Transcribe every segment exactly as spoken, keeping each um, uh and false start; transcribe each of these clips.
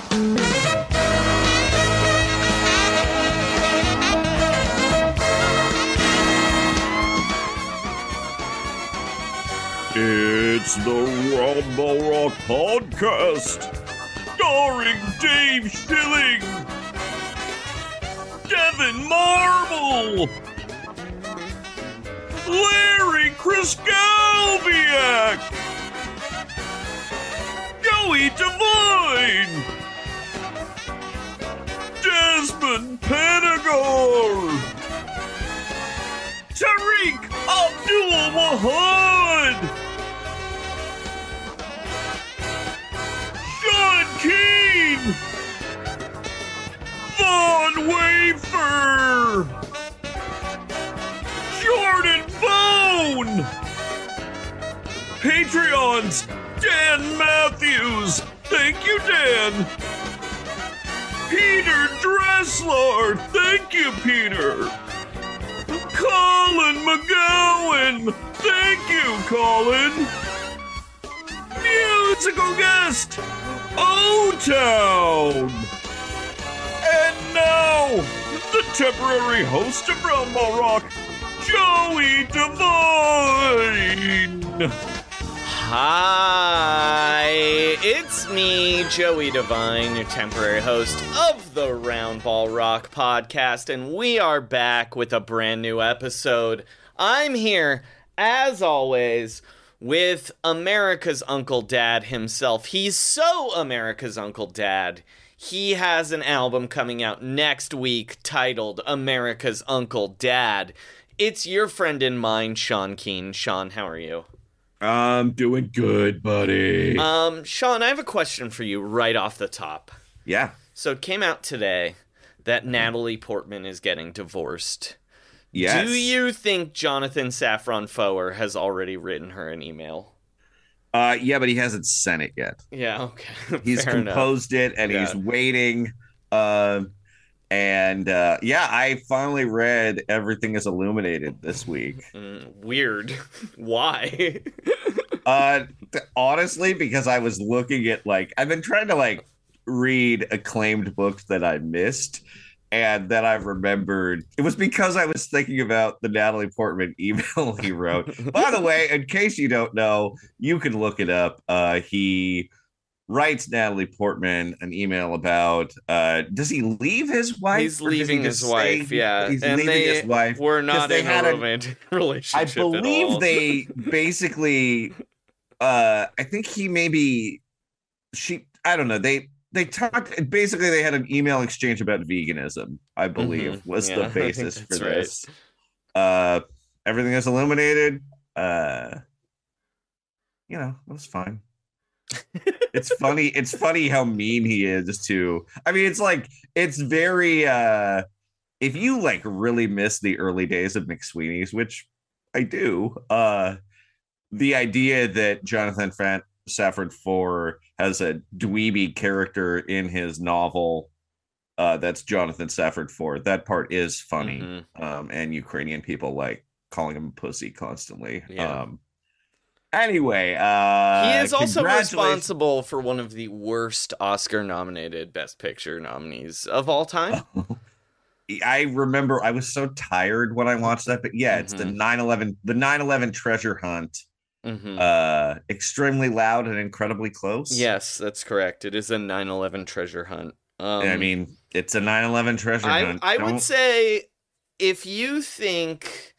It's the Rumble Rock Podcast, starring Dave Schilling, Devin Marble, Larry Kriskalviak, Joey Devine, Desmond Penagor, Tariq Abdul-Wahad, Sean Keane, Vaughn Wafer, Jordan Bone, Patreons, Dan Matthews, thank you, Dan. Peter Dressler, thank you, Peter. Colin McGowan, thank you, Colin. Musical guest, O-Town. And now, the temporary host of Rumble Rock, Joey Devine. Hi, it's me, Joey Devine, your temporary host of the Round Ball Rock podcast, and we are back with a brand new episode. I'm here, as always, with America's Uncle Dad himself. He's so America's Uncle Dad. He has an album coming out next week titled America's Uncle Dad. It's your friend and mine, Sean Keane. Sean, how are you? I'm doing good, buddy. Um, Sean, I have a question for you right off the top. Yeah. So it came out today that Natalie Portman is getting divorced. Yes. Do you think Jonathan Safran Foer has already written her an email? Uh, yeah, but he hasn't sent it yet. Yeah, okay. He's Fair composed enough. it, and Yeah. he's waiting. Uh, and, uh, yeah, I finally read Everything is Illuminated this week. Mm, weird. Why? uh, th- honestly, because I was looking at, like, I've been trying to, like, read acclaimed books that I missed. And then I remembered it was because I was thinking about the Natalie Portman email he wrote. By the way, in case you don't know, you can look it up. Uh, he writes Natalie Portman an email about uh, does he leave his wife? He's leaving his wife, yeah. He's and leaving they his wife. We're not they in had a a- romantic relationship. I at believe all. they basically. Uh, I think he maybe she. I don't know. They. They talked, basically they had an email exchange about veganism, I believe, Mm-hmm. was Yeah, the I think basis for that's this. Uh, everything is illuminated. Uh, you know, it was fine. It's funny. It's funny how mean he is to, I mean, it's like, it's very, uh, if you like really miss the early days of McSweeney's, which I do, uh, the idea that Jonathan Fan- Safran Foer has a dweeby character in his novel uh, that's Jonathan Safran Foer. That part is funny. Mm-hmm. Um, and Ukrainian people like calling him pussy constantly. Yeah. Um, anyway, uh, he is also congratulations- responsible for one of the worst Oscar-nominated Best Picture nominees of all time. I remember I was so tired when I watched that, but yeah, it's the Mhm. nine eleven, the nine eleven treasure hunt. Mm-hmm. Uh, extremely loud and incredibly close. Yes, that's correct. It is a nine eleven treasure hunt. Um, I mean, it's a nine eleven treasure I, hunt. I Don't- would say if you think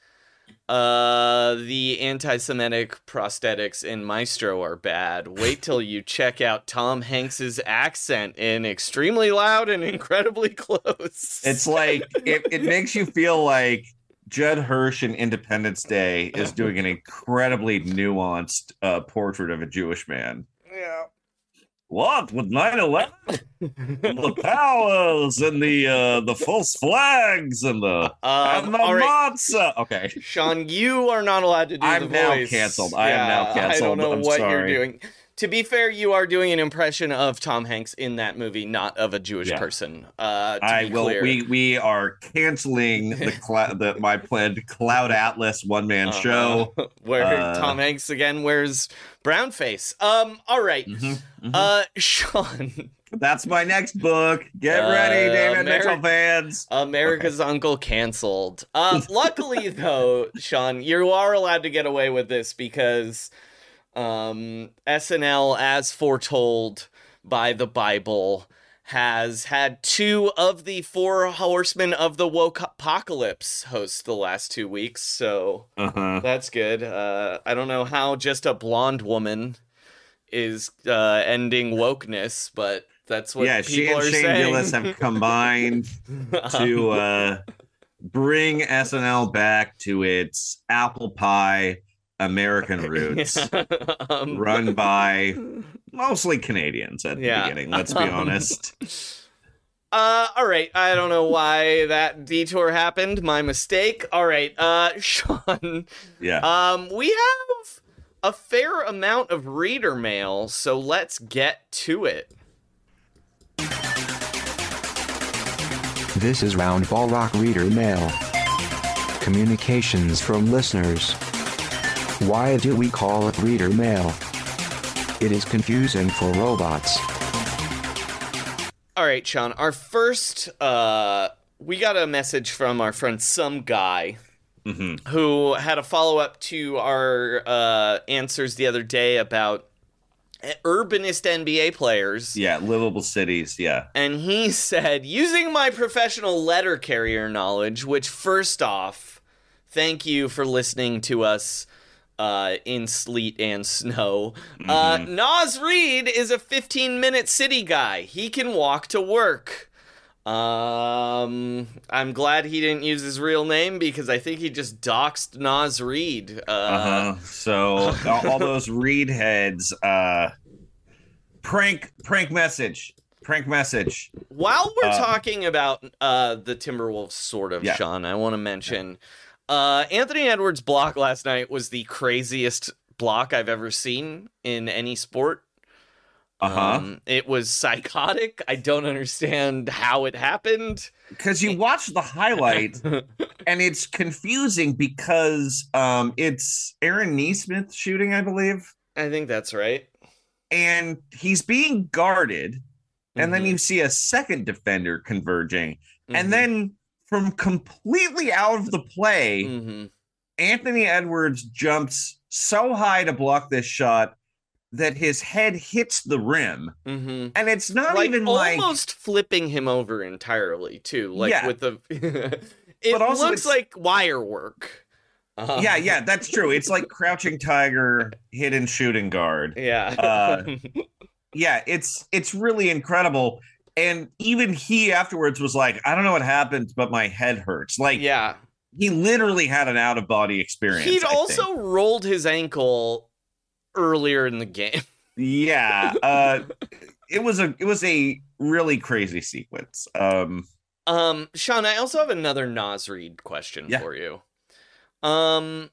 uh, the anti-Semitic prosthetics in Maestro are bad, wait till you check out Tom Hanks's accent in Extremely Loud and Incredibly Close. It's like it, it makes you feel like Judd Hirsch in Independence Day is doing an incredibly nuanced uh, portrait of a Jewish man. Yeah. What with nine eleven? The towers and the uh, the false flags and the Um, and the all right. matzah. Okay, Sean, you are not allowed to do I'm the now voice. canceled. I am now Yeah, canceled. I don't know I'm what sorry. you're doing. To be fair, you are doing an impression of Tom Hanks in that movie, not of a Jewish Yeah. person. Uh, to I be will. clear. We we are canceling the cl- the my planned Cloud Atlas one man Uh-huh. show where Uh, Tom Hanks again wears brown face. Um. All right. mhm, mhm. Uh, Sean, That's my next book. Get Uh, ready, David Ameri- Mitchell fans. America's Uncle canceled. Uh, luckily though, Sean, you are allowed to get away with this because, um, S N L, as foretold by the Bible, has had two of the four horsemen of the woke apocalypse host the last two weeks. So Uh-huh. that's good. Uh, I don't know how just a blonde woman is uh, ending wokeness, but that's what Yeah, she people and are Shane saying. Gillis have combined to uh, bring S N L back to its apple pie American roots, um, run by mostly Canadians at the Yeah. beginning. Let's be Um, honest. Uh, all right. I don't know why that detour happened. My mistake. All right. Uh, Sean. Yeah. Um, we have a fair amount of reader mail, so let's get to it. This is Roundball Rock Reader Mail. Communications from listeners. Why do we call it Reader Mail? It is confusing for robots. All right, Sean. Our first, uh, we got a message from our friend Some Guy, hmm who had a follow-up to our uh, answers the other day about urbanist N B A players. Yeah, livable cities. Yeah. And he said, using my professional letter carrier knowledge, which first off, thank you for listening to us uh, in sleet and snow. Uh, Nas Reed is a fifteen-minute city guy. He can walk to work. Um, I'm glad he didn't use his real name because I think he just doxed Nas Reed. Uh, Uh-huh. So all, all those Reed heads, uh, prank, prank message, prank message. While we're Um, talking about uh, the Timberwolves, sort of, Yeah. Sean, I want to mention uh, Anthony Edwards' block last night was the craziest block I've ever seen in any sport. Uh-huh. Um, it was psychotic. I don't understand how it happened. Because you watch the highlight and it's confusing because um, it's Aaron Neesmith shooting, I believe, I think that's right. and he's being guarded, and then Mhm. you see a second defender converging, Mhm. and then from completely out of the play, Mhm. Anthony Edwards jumps so high to block this shot that his head hits the rim, Mhm. and it's not like even like almost flipping him over entirely too. Like Yeah. with the, it But also looks it's- like wire work. Um, yeah, yeah, that's true. It's like crouching tiger, hidden shooting guard. Yeah. Uh, Yeah, it's it's really incredible. And even he afterwards was like, I don't know what happened, but my head hurts. Like, yeah. he literally had an out of body experience. He'd I also think. rolled his ankle earlier in the game. yeah, uh, it was a it was a really crazy sequence. Um, Um, Sean, I also have another Nas Reed question Yeah. for you. Um,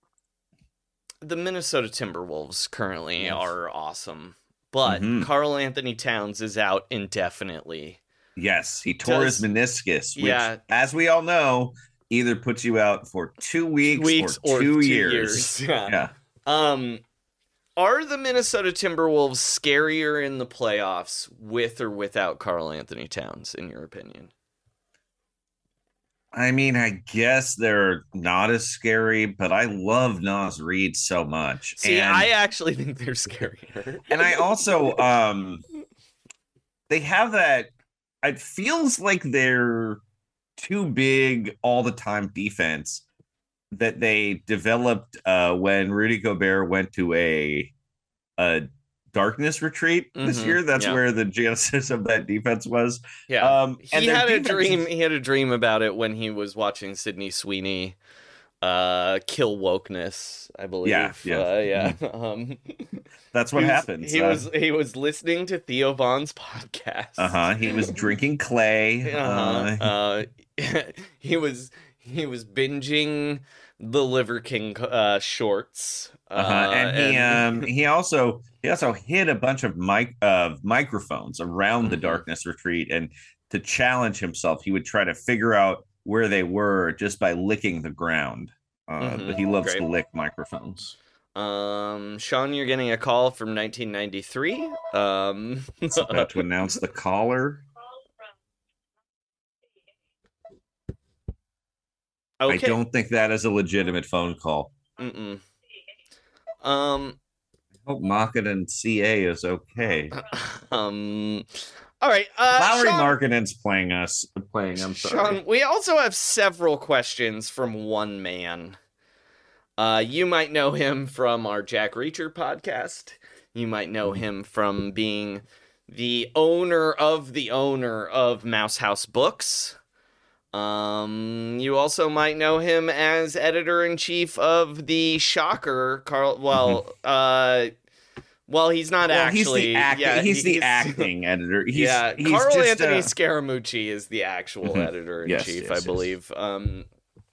the Minnesota Timberwolves currently Yes. are awesome, but Mhm. Karl Anthony Towns is out indefinitely. yes, he tore Does- his meniscus, which, Yeah. as we all know, either puts you out for two weeks, Weeks or, or two, two years. years. Yeah. Yeah. Um, are the Minnesota Timberwolves scarier in the playoffs with or without Karl Anthony Towns, in your opinion? I mean, I guess they're not as scary, but I love Nas Reed so much. See, and, I actually think they're scarier. and I also um they have that it feels like they're too big all the time defense that they developed uh when Rudy Gobert went to a a darkness retreat this Mhm, year. That's yeah. where the genesis of that defense was. Yeah. Um and he their had a defense dream. is- He had a dream about it when he was watching Sydney Sweeney uh, kill wokeness. I believe. Yeah, yeah. uh, yeah. Um, That's what he was- happens. He Uh, was he was listening to Theo Vaughn's podcast. Uh-huh. He was drinking clay. Uh-huh. Uh, Uh, he was he was binging the Liver King uh, shorts. Uh, Uh-huh. And he and- um he also He also hid a bunch of mic of microphones around Mm-hmm. the Darkness Retreat, and to challenge himself, he would try to figure out where they were just by licking the ground. Uh, Mhm. But he loves Great. to lick microphones. Um, Sean, you're getting a call from nineteen ninety-three. Um, It's about to announce the caller. okay. I don't think that is a legitimate phone call. Mm-mm. Um, I hope Marketing C A is okay. um, all right. Uh, Lowry Sean, Markkinen's playing us. Playing. I'm sorry. Sean, we also have several questions from one man. Uh, you might know him from our Jack Reacher podcast. You might know him from being the owner of the owner of Mouse House Books. Um, you also might know him as editor-in-chief of the Shocker, Carl. Well, uh, well, he's not Well, actually. he's the act- yeah, he's the acting editor. He's, yeah, he's Carl just, Anthony uh, Scaramucci is the actual Mhm. editor-in-chief, Yes, yes, I yes. believe. Um,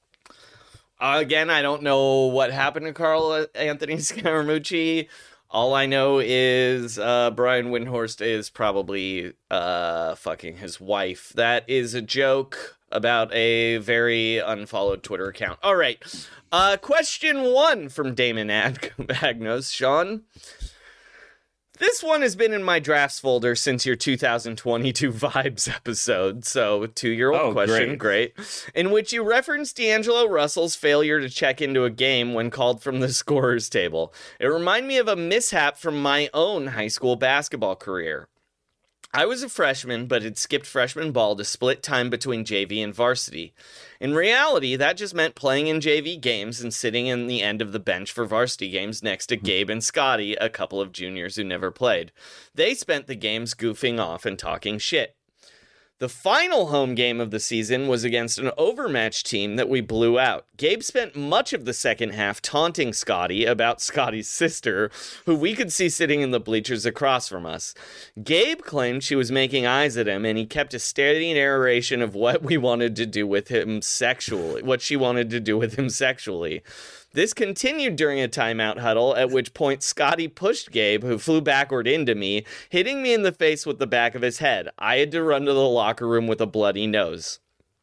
again, I don't know what happened to Carl Anthony Scaramucci. All I know is uh, Brian Windhorst is probably uh, fucking his wife. That is a joke about a very unfollowed Twitter account. All right. Uh, question one from Damon Ag- Agnos. Sean, this one has been in my drafts folder since your two thousand twenty-two Vibes episode, so two-year-old Oh, question, great. great, in which you referenced D'Angelo Russell's failure to check into a game when called from the scorer's table. It reminded me of a mishap from my own high school basketball career. I was a freshman, but had skipped freshman ball to split time between J V and varsity. In reality, that just meant playing in J V games and sitting in the end of the bench for varsity games next to Gabe and Scotty, a couple of juniors who never played. They spent the games goofing off and talking shit. The final home game of the season was against an overmatched team that we blew out. Gabe spent much of the second half taunting Scotty about Scotty's sister, who we could see sitting in the bleachers across from us. Gabe claimed she was making eyes at him, and he kept a steady narration of what we wanted to do with him sexually, what she wanted to do with him sexually. This continued during a timeout huddle, at which point Scotty pushed Gabe, who flew backward into me, hitting me in the face with the back of his head. I had to run to the locker room with a bloody nose.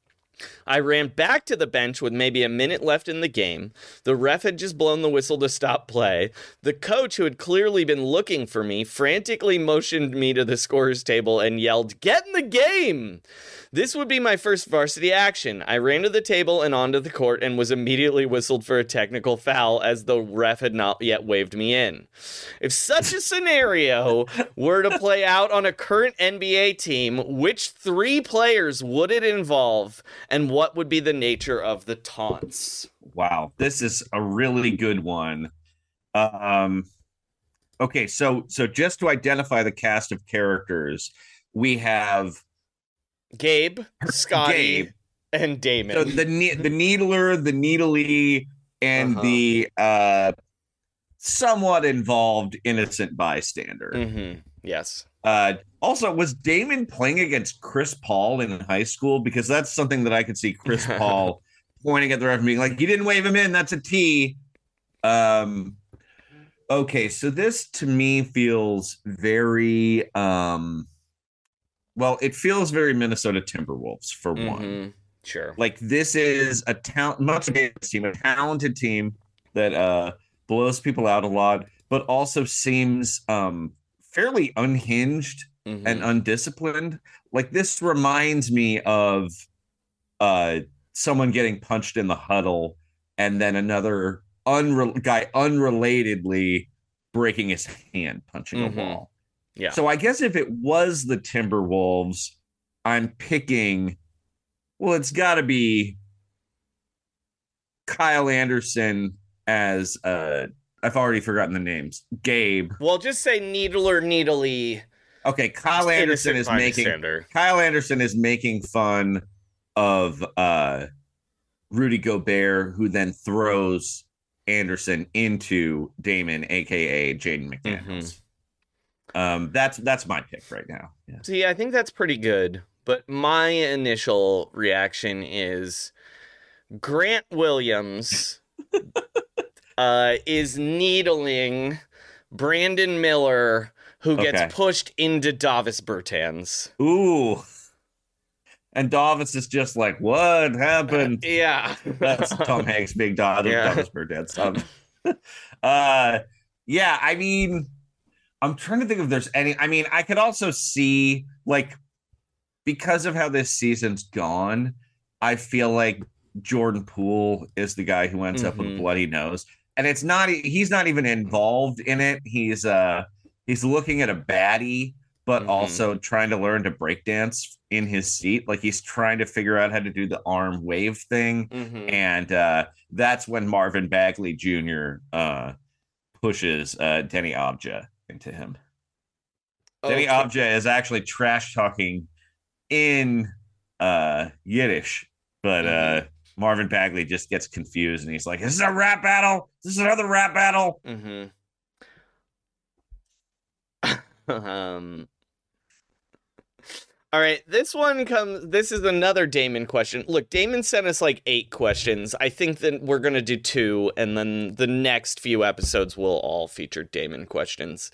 I ran back to the bench with maybe a minute left in the game. The ref had just blown the whistle to stop play. The coach, who had clearly been looking for me, frantically motioned me to the scorer's table and yelled, "Get in the game!" This would be my first varsity action. I ran to the table and onto the court and was immediately whistled for a technical foul, as the ref had not yet waved me in. If such a scenario were to play out on a current N B A team, which three players would it involve, and what would be the nature of the taunts? Wow, this is a really good one. Um, okay, so so just to identify the cast of characters, we have Gabe, Scotty, Gabe. and Damon. So the ne- the needler, the needly, and Uh-huh. the uh, somewhat involved innocent bystander. Mm-hmm. Yes. Uh, also, was Damon playing against Chris Paul in high school? Because that's something that I could see Chris Paul pointing at the ref and being like, "You didn't wave him in. That's a T." Um, okay, so this to me feels very um, well. It feels very Minnesota Timberwolves for one. Mm-hmm. Sure. Like this is a talent, much of a team, a talented team that uh, blows people out a lot, but also seems um, fairly unhinged Mm-hmm. and undisciplined. Like this reminds me of uh, someone getting punched in the huddle, and then another unre- guy unrelatedly breaking his hand punching Mhm. a wall. Yeah. So I guess if it was the Timberwolves, I'm picking. Well, it's got to be Kyle Anderson as uh I've already forgotten the names. Gabe. Well, just say needler needly. Okay, Kyle Anderson is making bystander. Kyle Anderson is making fun of uh Rudy Gobert, who then throws Anderson into Damon, aka Jaden McDaniels. Um, that's that's my pick right now. Yeah. See, I think that's pretty good. But my initial reaction is Grant Williams uh, is needling Brandon Miller, who gets Okay. pushed into Davis Bertans. Ooh. And Davis is just like, what happened? Yeah. That's Tom Hanks being Davis, Yeah. Davis Bertans. Um, uh, yeah, I mean, I'm trying to think if there's any. I mean, I could also see, like, because of how this season's gone, I feel like Jordan Poole is the guy who ends up with Mhm. bloody nose. And it's not, he's not even involved in it. He's, uh, he's looking at a baddie, but Mhm. also trying to learn to breakdance in his seat. Like he's trying to figure out how to do the arm wave thing. Mhm. And uh, that's when Marvin Bagley Junior uh, pushes uh, Denny Abja into him. Denny Okay. Abja is actually trash talking in uh, Yiddish, but uh, Marvin Bagley just gets confused and he's like, "Is this a rap battle? Is this another rap battle?" Mm-hmm. um. All right, this one comes. This is another Damon question. Look, Damon sent us like eight questions. I think that we're gonna do two, and then the next few episodes will all feature Damon questions.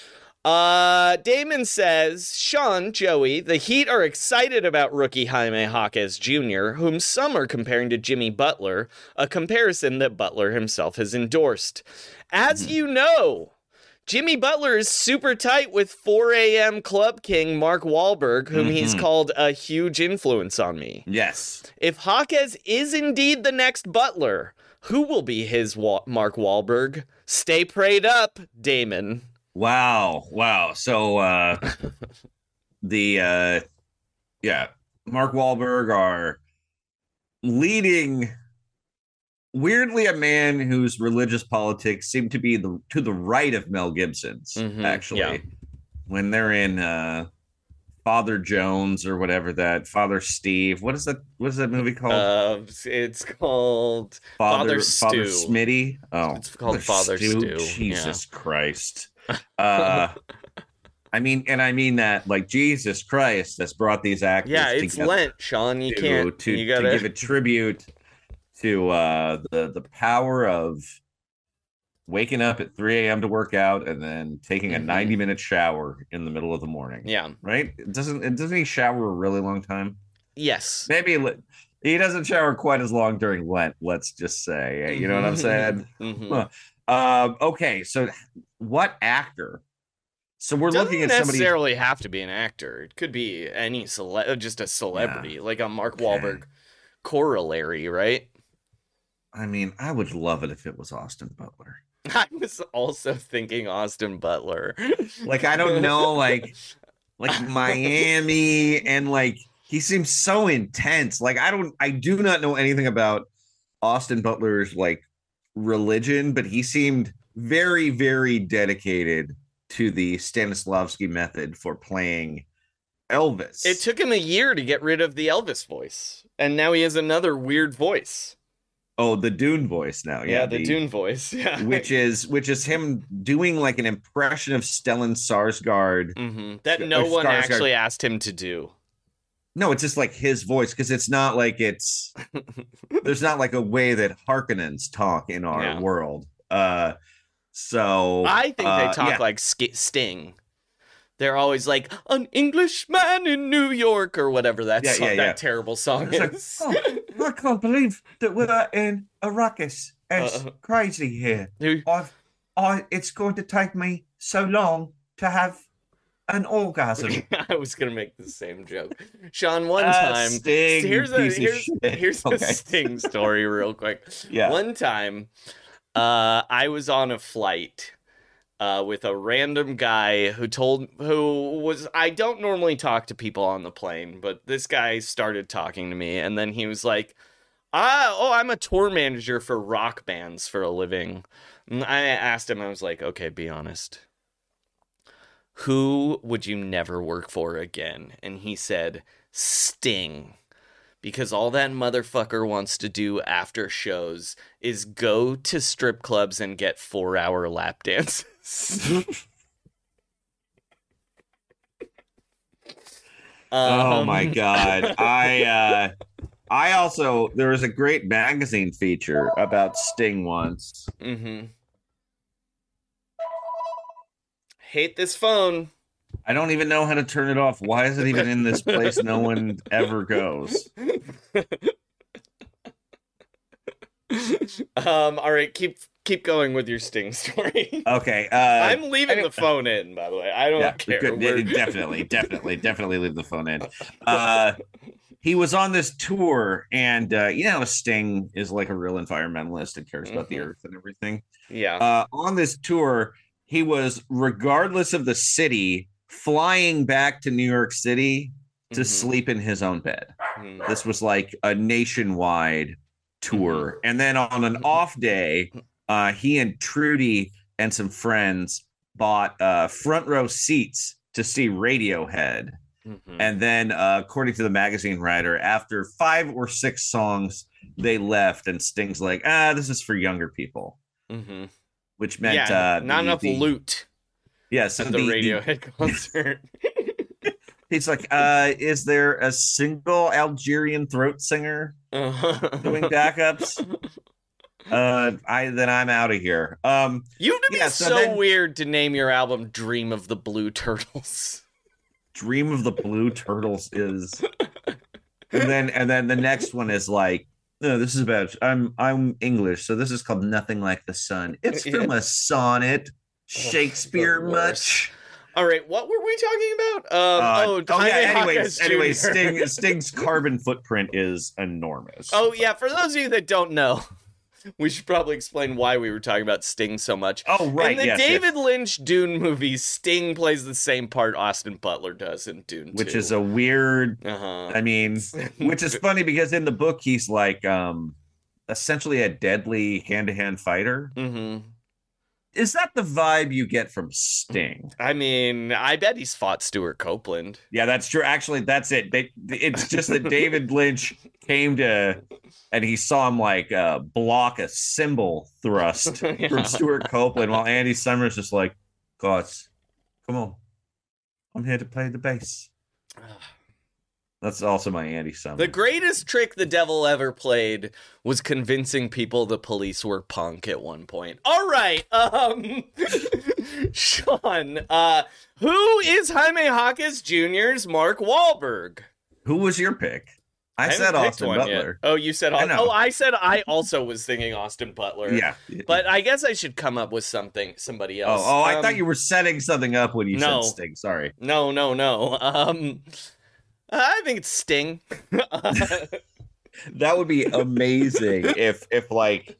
Uh, Damon says, Sean, Joey, the Heat are excited about rookie Jaime Jaquez Junior, whom some are comparing to Jimmy Butler, a comparison that Butler himself has endorsed. As you know, Jimmy Butler is super tight with four a.m. Club King Mark Wahlberg, whom he's Mhm. called a huge influence on me. Yes. If Jaquez is indeed the next Butler, who will be his Wa- Mark Wahlberg? Stay prayed up, Damon. Wow. Wow. So uh the uh yeah, Mark Wahlberg are leading weirdly a man whose religious politics seem to be the to the right of Mel Gibson's, Mhm, actually. yeah. When they're in uh Father Jones or whatever that Father Steve. What is that what is that movie called? Uh, it's called Father Father Father Stew. Smitty. Oh, It's called Father Stew, Jesus Christ. Uh I mean, and I mean that like Jesus Christ has brought these actors Yeah, it's together Lent, Sean. You to, can't. to, you gotta to give a tribute to uh, the the power of waking up at three a.m. to work out and then taking a Mhm. ninety minute shower in the middle of the morning. Yeah. Right? It doesn't it doesn't he shower a really long time? Yes. Maybe he doesn't shower quite as long during Lent, let's just say. You know what I'm saying? Mhm. Um, okay, so what actor? So we're Doesn't looking at somebody. necessarily have to be an actor. It could be any cele- just a celebrity, like a Mark Okay. Wahlberg corollary, right? I mean, I would love it if it was Austin Butler. I was also thinking Austin Butler. Like, I don't know, like, like Miami, and like he seems so intense. Like, I don't, I do not know anything about Austin Butler's like religion, but he seemed very, very dedicated to the Stanislavski method for playing Elvis. It took him a year to get rid of the Elvis voice, and now he has another weird voice. Oh, the Dune voice now. Yeah, Yeah, the, Dune voice. Yeah, which is which is him doing like an impression of Stellan Skarsgård. mm-hmm. that Or no one Skarsgård. actually asked him to do. No, it's just like his voice because it's not like it's there's not like a way that Harkonnens talk in our Yeah. world. Uh, so I think uh, they talk yeah. like Sk- Sting. They're always like an Englishman in New York or whatever that Yeah, song, yeah, that yeah. terrible song It's like, is. oh, I can't believe that we're in a ruckus. It's Uh, crazy here. Who- I've, I, it's going to take me so long to have an orgasm. I was gonna make the same joke, Sean. One Uh, time, Sting, here's you a piece of here's shit. here's a Okay. Sting story, real quick. Yeah. One time, uh, I was on a flight uh, with a random guy who told who was I don't normally talk to people on the plane, but this guy started talking to me, and then he was like, "Ah, oh, I'm a tour manager for rock bands for a living." And I asked him, I was like, "Okay, be honest. Who would you never work for again?" And he said, Sting. Because all that motherfucker wants to do after shows is go to strip clubs and get four hour lap dances. Oh Um, my god. I uh I also there was a great magazine feature about Sting once. Mm-hmm. hate this phone. I don't even know how to turn it off. Why is it even in this place no one ever goes? um. All right. Keep keep going with your Sting story. Okay. Uh, I'm leaving anyway. the phone in. By the way, I don't Yeah, care. good. We're- Definitely, definitely, definitely leave the phone in. Uh, he was on this tour, and uh, you know, Sting is like a real environmentalist and cares about the Mhm. earth and everything. Yeah. Uh, on this tour, he was, regardless of the city, flying back to New York City to Mhm. sleep in his own bed. Mhm. This was like a nationwide tour. And then on an off day, uh, he and Trudy and some friends bought uh, front row seats to see Radiohead. Mhm. And then, uh, according to the magazine writer, after five or six songs, they left. And Sting's like, ah, this is for younger people, Mhm. which meant yeah, uh, not the- enough the- loot Yeah, so at the, the, the- Radiohead concert. he's like, uh, is there a single Algerian throat singer doing backups? Uh, I then I'm out of here. Um, You'd be Yeah, so, so then- weird to name your album "Dream of the Blue Turtles." Dream of the Blue Turtles is, and then and then the next one is like, no, this is about I'm I'm English, so this is called Nothing Like the Sun. It's from a sonnet. Shakespeare the worst. much? All right, what were we talking about? Um, Uh, oh, oh yeah. Jaime Anyways, Jaquez anyways, Junior Sting Sting's carbon footprint is enormous. Oh yeah, for those of you that don't know, we should probably explain why we were talking about Sting so much. Oh right, in the yes, yes. David Lynch Dune movies, Sting plays the same part Austin Butler does in Dune which two. is a weird. uh-huh. I mean, which is funny because in the book he's like um essentially a deadly hand-to-hand fighter. Mm-hmm. Is that the vibe you get from Sting? I mean, I bet he's fought Stuart Copeland. Yeah, that's true. Actually, that's it. They, it's just that David Lynch came to, and he saw him like uh, block a cymbal thrust Yeah. from Stuart Copeland, while Andy Summers just like, guys, come on, I'm here to play the bass. That's also my Andy Summers. The greatest trick the devil ever played was convincing people the police were punk at one point. All right, um, Sean, uh, who is Jaime Jaquez Junior's Mark Wahlberg? Who was your pick? I, haven't said picked Austin one Butler. yet. Oh, you said I Austin. know. Oh, I said I also was thinking Austin Butler. Yeah, But I guess I should come up with something, somebody oh, else. oh, I Um, thought you were setting something up when you no. said Sting. Sorry. No, no, no. Um, I think it's Sting. That would be amazing if if like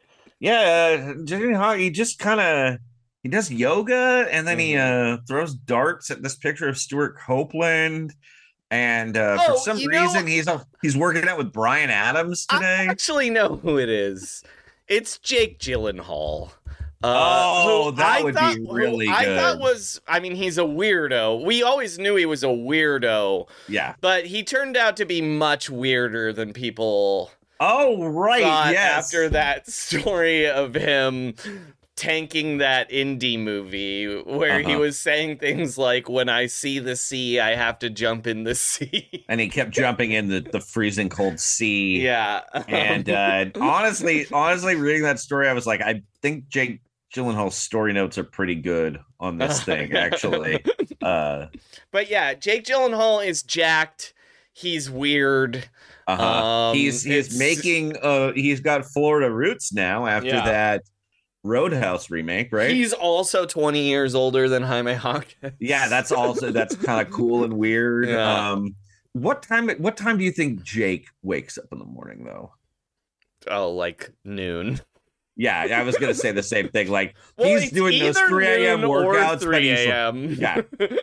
yeah uh, he just kind of he does yoga and then he uh throws darts at this picture of Stuart Copeland and uh Oh, for some you know- reason he's uh, he's working out with Brian Adams I today. actually know who it is. It's Jake Gyllenhaal. Uh, Oh, who that I would thought, be who really I thought good. was, I mean, he's a weirdo. We always knew he was a weirdo, Yeah. but he turned out to be much weirder than people Oh right. thought Yes. after that story of him tanking that indie movie where he Uh-huh. was saying things like, when I see the sea, I have to jump in the sea. And he kept jumping in the, the freezing cold sea. Yeah. And uh, honestly, honestly, reading that story, I was like, I think Jake Gyllenhaal's story notes are pretty good on this thing, actually. Uh, But yeah, Jake Gyllenhaal is jacked. He's weird. uh-huh. Um, he's he's it's- making uh he's got Florida roots now after Yeah. that Roadhouse remake, right? He's also twenty years older than Jaime Jaquez. Yeah, that's also that's kind of cool and weird. Yeah. Um, what time? What time do you think Jake wakes up in the morning, though? Oh, like noon. Yeah, I was gonna say the same thing. Like Well, he's it's doing those either three a.m. noon or workouts, but three he's like- a.m. yeah.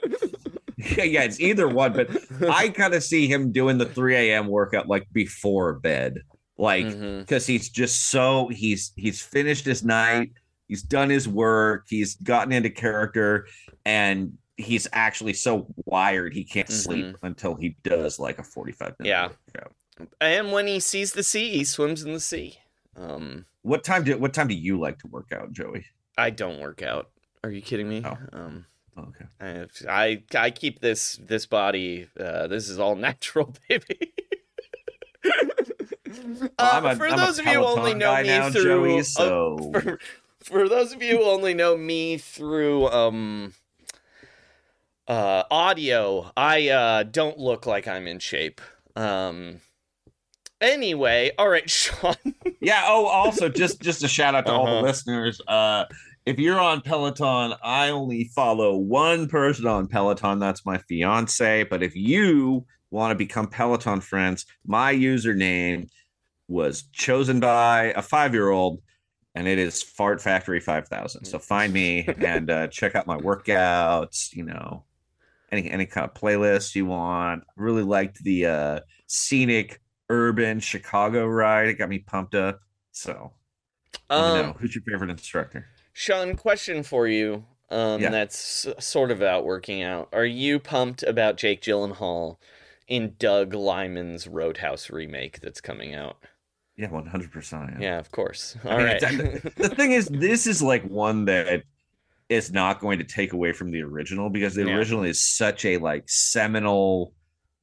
yeah, yeah, it's either one. But I kind of see him doing the three a.m. workout like before bed, like Mhm. because he's just so he's he's finished his night, he's done his work, he's gotten into character, and he's actually so wired he can't sleep until he does like a forty-five minute Yeah. workout. And when he sees the sea, he swims in the sea. Um, What time do what time do you like to work out, Joey? I don't work out. Are you kidding me? Oh. Um, Okay. I, I I keep this this body. Uh, this is all natural, baby. Well, Uh, I'm a, for I'm those a of you who only Peloton know guy me now, through, Joey, uh, so for, for those of you who only know me through um uh, audio, I uh, don't look like I'm in shape. Um, anyway, all right, Sean. Yeah. Oh, also, just just a shout out to all Uh-huh. the listeners. Uh, if you're on Peloton, I only follow one person on Peloton. That's my fiance. But if you want to become Peloton friends, my username was chosen by a five-year-old, and it is Fart Factory five thousand. So find me and uh, check out my workouts. You know, any any kind of playlist you want. Really liked the uh, scenic urban Chicago ride. It got me pumped up. So, let me know. Um, Who's your favorite instructor? Sean, question for you. Um, Yeah. that's s- sort of about working out. Are you pumped about Jake Gyllenhaal in Doug Liman's Roadhouse remake that's coming out? Yeah, one hundred percent. Yeah, of course. I All mean, right. it's- the thing is, this is like one that is not going to take away from the original, because the Yeah. original is such a like seminal.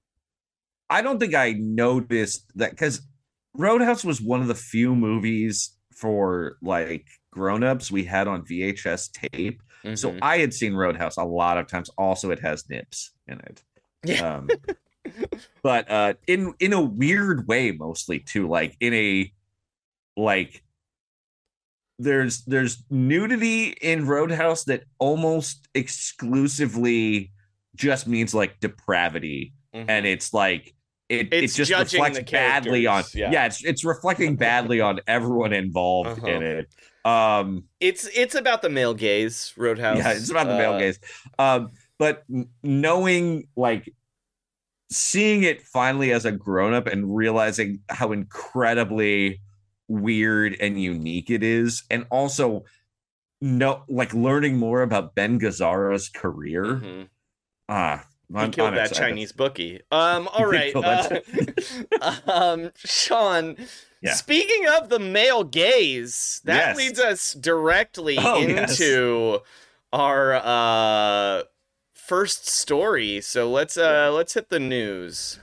I don't think I noticed that, because Roadhouse was one of the few movies for like grown-ups we had on V H S tape. So Mhm. I had seen Roadhouse a lot of times. Also, it has nips in it. Yeah. Um, but uh, in in a weird way, mostly too. Like in a like there's there's nudity in Roadhouse that almost exclusively just means like depravity, Mhm. and it's like it It's it just judging reflects the badly on characters, yeah. yeah, it's it's reflecting badly on everyone involved Uh-huh. in it. Um, It's it's about the male gaze, Roadhouse. yeah, it's about the male Uh, gaze. Um, but n- knowing like seeing it finally as a grown up and realizing how incredibly weird and unique it is, and also no like learning more about Ben Gazzara's career. mhm. Ah, He I'm, killed I'm that excited. Chinese bookie. Um, all He right. killed that Uh, um, Sean, Yeah. speaking of the male gaze, that Yes. leads us directly Oh, yes. into our uh, first story. So let's uh, let's hit the news.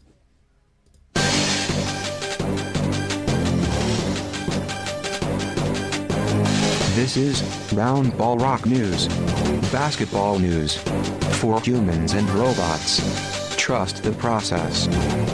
This is Round Ball Rock News. Basketball news. For humans and robots. Trust the process.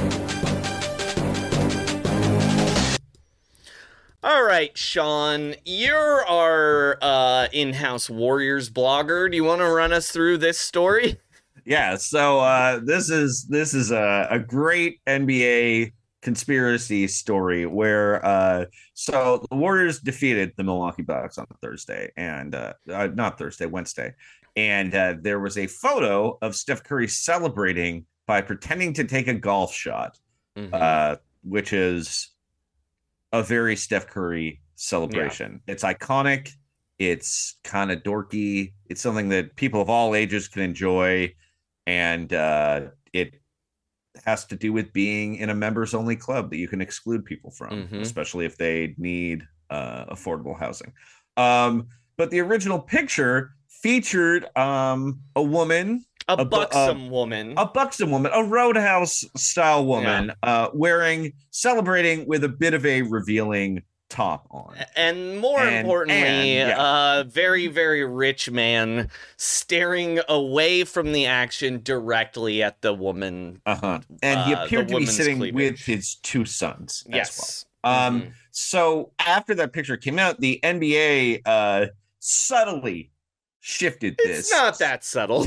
All right, Sean, you're our uh, in-house Warriors blogger. Do you want to run us through this story? Yeah, so uh, this is this is a, a great N B A conspiracy story where uh, so the Warriors defeated the Milwaukee Bucks on Thursday, and uh, uh, not Thursday, Wednesday, and uh, there was a photo of Steph Curry celebrating by pretending to take a golf shot, Mhm. uh, which is a very Steph Curry celebration. It's iconic. It's kind of dorky. It's something that people of all ages can enjoy, and uh, it has to do with being in a members only club that you can exclude people from, Mhm. especially if they need uh, affordable housing. Um, but the original picture featured um, a woman, a, bu- buxom woman. a buxom woman, a Roadhouse style woman, uh, wearing, celebrating with a bit of a revealing top on. And more And- importantly, and, yeah. a very, very rich man staring away from the action directly at the woman. Uh-huh. And he Uh, appeared the to be woman's sitting with cleavage. his two sons as Yes. well. Um, Mhm. So after that picture came out, the N B A uh, subtly shifted this. It's not that subtle.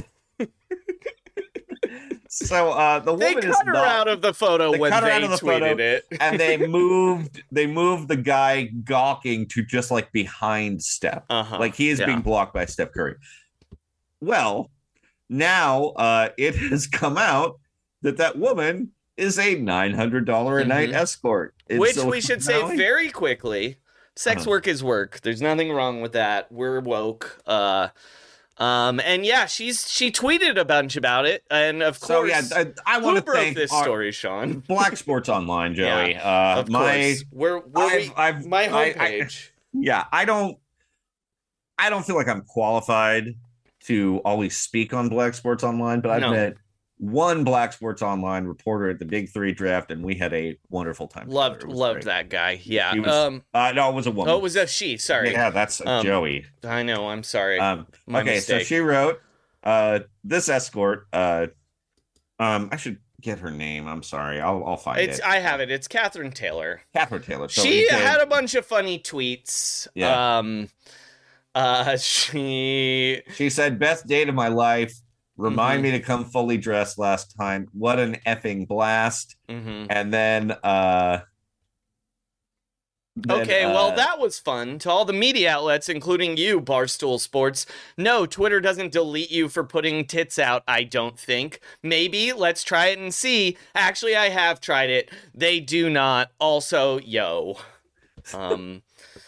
So uh, the They woman is cut her not, out of the photo They when cut her they out of the tweeted photo, it. and they moved. They moved the guy gawking to just like behind Steph. Uh-huh. Like he is Yeah. being blocked by Steph Curry. Well, now uh, it has come out that that woman is a nine hundred dollars a night Mhm. escort. in Which we Silicon should say Valley. very quickly. Sex Uh-huh. work is work. There's nothing wrong with that. We're woke. Uh, um, and yeah, she's she tweeted a bunch about it, and of So course, yeah, I, I who want to broke thank this our- story, Sean? Black Sports Online, Joey. Yeah, uh, Of my course, we're, we're I've, we- I've my I- I- homepage. yeah, I don't I don't feel like I'm qualified to always speak on Black Sports Online, but I've No. met one Black Sports Online reporter at the Big Three draft, and we had a wonderful time. loved together. It was loved great. that guy. Yeah. He was- um. Uh, no, it was a woman. Oh, it was a she. Sorry. Yeah, that's Um, Joey. I know. I'm sorry. Um, My okay, mistake. so she wrote, uh, this escort, uh, um, I should get her name. I'm sorry. I'll I'll find It's it. I have it. It's Catherine Taylor. Catherine Taylor. So she did, had a bunch of funny tweets. Yeah. Um, uh, she She said, "Best date of my life. Remind Mhm. me to come fully dressed last time. What an effing blast!" Mhm. And then, uh, then, Okay, uh, well, that was fun. To all the media outlets, including you, Barstool Sports. No, Twitter doesn't delete you for putting tits out, I don't think. Maybe, let's try it and see. Actually, I have tried it. They do not. Also, yo. Um...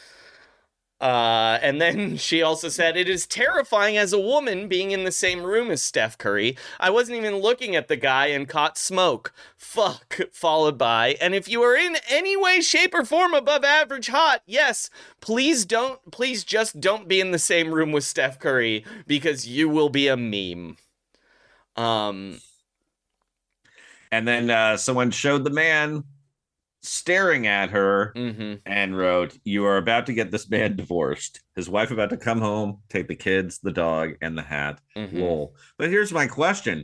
Uh, and then she also said, it is terrifying as a woman being in the same room as Steph Curry. I wasn't even looking at the guy and caught smoke. Fuck, followed by, and if you are in any way, shape, or form above average hot, yes, please don't, please just don't be in the same room with Steph Curry because you will be a meme. Um, and then uh, someone showed the man staring at her mm-hmm. and wrote, "You are about to get this man divorced. His wife about to come home, take the kids, the dog, and the hat." Mm-hmm. Lol. But here's my question.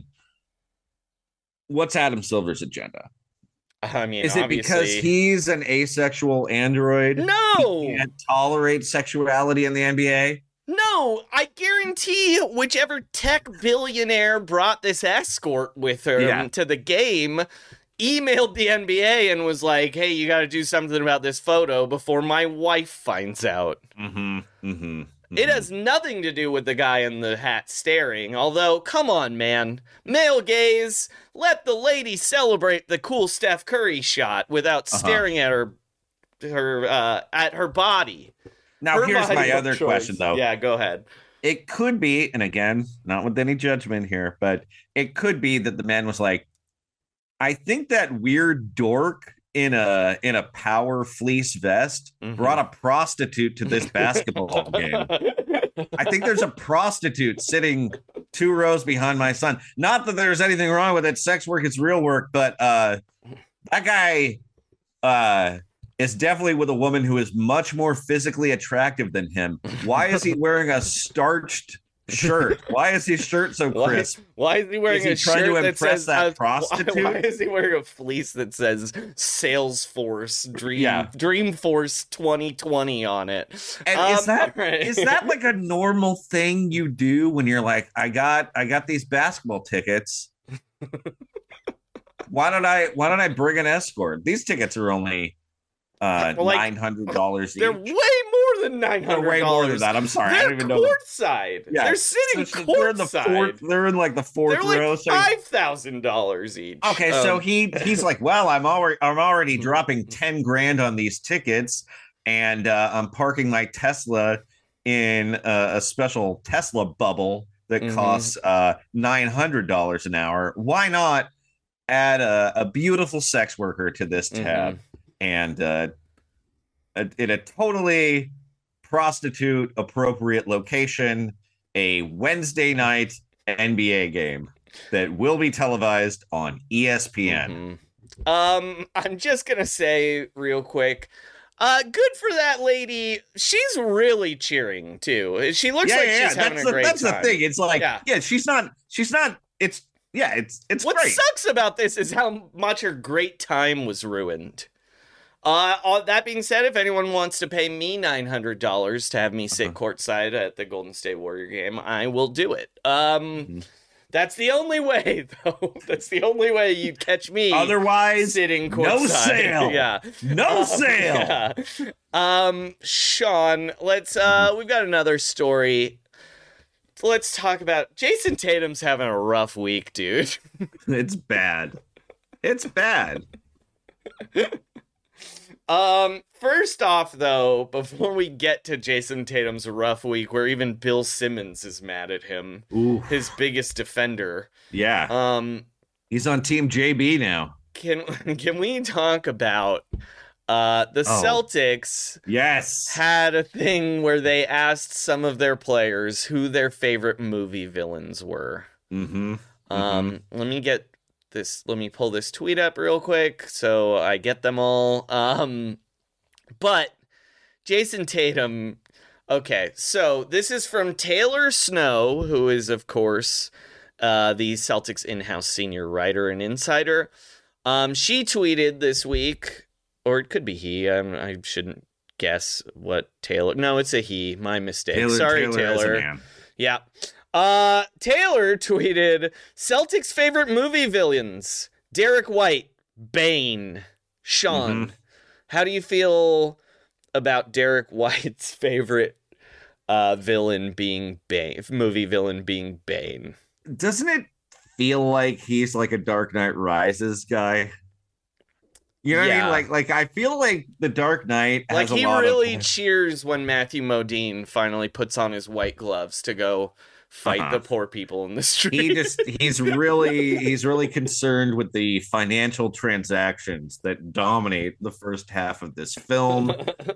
What's Adam Silver's agenda? I mean, is it obviously... because he's an asexual android? No! He can't tolerate sexuality in the N B A? No, I guarantee whichever tech billionaire brought this escort with her Yeah. to the game emailed the N B A and was like, hey, you got to do something about this photo before my wife finds out. Mm-hmm. Mm-hmm. Mm-hmm. It has nothing to do with the guy in the hat staring, although, come on, man. Male gaze, let the lady celebrate the cool Steph Curry shot without Uh-huh. staring at her her uh, at her body. Now, Her here's body my of other choice. question, though. Yeah, go ahead. It could be, and again, not with any judgment here, but it could be that the man was like, I think that weird dork in a in a power fleece vest Mhm. brought a prostitute to this basketball game. I think there's a prostitute sitting two rows behind my son. Not that there's anything wrong with it. Sex work is real work, but uh, that guy uh, is definitely with a woman who is much more physically attractive than him. Why is he wearing a starched shirt? Why is his shirt so Why, crisp? why is he wearing Is he a trying shirt to that impress says, that uh, prostitute? Why, why is he wearing a fleece that says Salesforce Dream Yeah. Dreamforce twenty twenty on it? And Um, is that right. is that like a normal thing you do when you're like, I got I got these basketball tickets. Why don't I why don't I bring an escort? These tickets are only uh Like, nine hundred dollars each. They're way more than nine They're hundred way more than dollars. that. I'm sorry. They're I don't even know. courtside. Yeah. They're sitting So they're in the fourth, courtside. they're in like the fourth They're row. like So five thousand dollars each. okay, so Um, he he's like, well, I'm already I'm already dropping ten grand on these tickets, and uh, I'm parking my Tesla in a, a special Tesla bubble that Mhm. costs uh, nine hundred dollars an hour. Why not add a, a beautiful sex worker to this tab, and uh, a, in a totally prostitute appropriate location, a Wednesday night N B A game that will be televised on E S P N. Mhm. Um, I'm just gonna say real quick, uh, good for that lady. She's really cheering too. She looks Yeah, like yeah, she's yeah. having That's a the great that's time. the thing. It's like, Yeah. yeah. she's not. She's not. It's yeah. It's it's What great. sucks about this is how much her great time was ruined. Uh, all that being said, if anyone wants to pay me nine hundred dollars to have me sit Uh-huh. courtside at the Golden State Warrior game, I will do it. Um, Mhm. That's the only way, though. That's the only way you'd catch me Otherwise, sitting no courtside. sale. Yeah. no Um, sale. yeah. Um, Sean, let's, uh, we've got another story. Let's talk about Jason Tatum's having a rough week, dude. It's bad. It's bad. Um, first off, though, before we get to Jason Tatum's rough week, where even Bill Simmons is mad at him, Ooh, his biggest defender, yeah. um, He's on Team J B now. can can we talk about uh the Oh. Celtics Yes. had a thing where they asked some of their players who their favorite movie villains were. Mm-hmm. Um, let me get this. Let me pull this tweet up real quick so I get them all. Um, but Jason Tatum Okay, so this is from Taylor Snow, who is, of course, uh, the Celtics in-house senior writer and insider. Um, she tweeted this week, or it could be he. Um, I shouldn't guess what Taylor. No, it's a he. My mistake. Taylor, Sorry, Taylor. Taylor. Is a man. Yeah. Uh, Taylor tweeted, Celtics' favorite movie villains, Derek White, Bane. Sean, Mm-hmm. how do you feel about Derek White's favorite uh, villain being Bane, movie villain being Bane? Doesn't it feel like he's like a Dark Knight Rises guy? You know what I Yeah. mean? Like, like I feel like the Dark Knight has Like, a he lot really of... cheers when Matthew Modine finally puts on his white gloves to go fight Uh-huh. the poor people in the street. he just he's really he's really concerned with the financial transactions that dominate the first half of this film.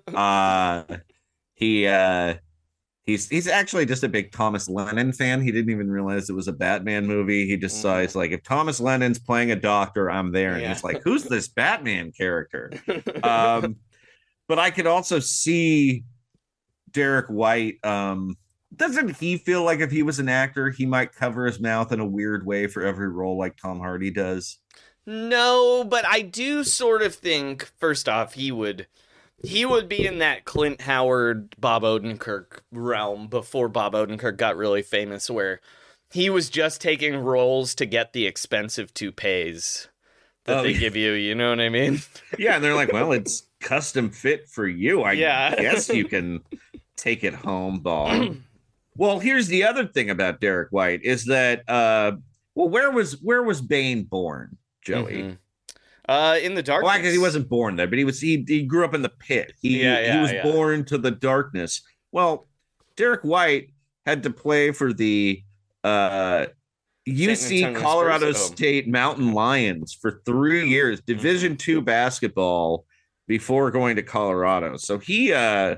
Uh he uh he's he's actually just a big Thomas Lennon fan. He didn't even realize it was a Batman movie. He just saw it's like, if Thomas Lennon's playing a doctor, I'm there. And Yeah. he's like, who's this Batman character? Um but I could also see Derek White. Um Doesn't he feel like if he was an actor, he might cover his mouth in a weird way for every role like Tom Hardy does? No, but I do sort of think, first off, he would he would be in that Clint Howard, Bob Odenkirk realm before Bob Odenkirk got really famous, where he was just taking roles to get the expensive toupees that Oh, they yeah. give you, you know what I mean? Yeah, and they're like, well, it's custom fit for you. I Yeah. guess you can take it home, Bob. Well, here's the other thing about Derek White is that uh well, where was where was Bane born, Joey? Mhm. Uh, in the darkness. Well, because he wasn't born there, but he was he he grew up in the pit. He Yeah, yeah, he was yeah. born to the darkness. Well, Derek White had to play for the uh U C Antonio Colorado Spurs? Oh. State Mountain Lions for three years, Division two basketball, before going to Colorado. So he uh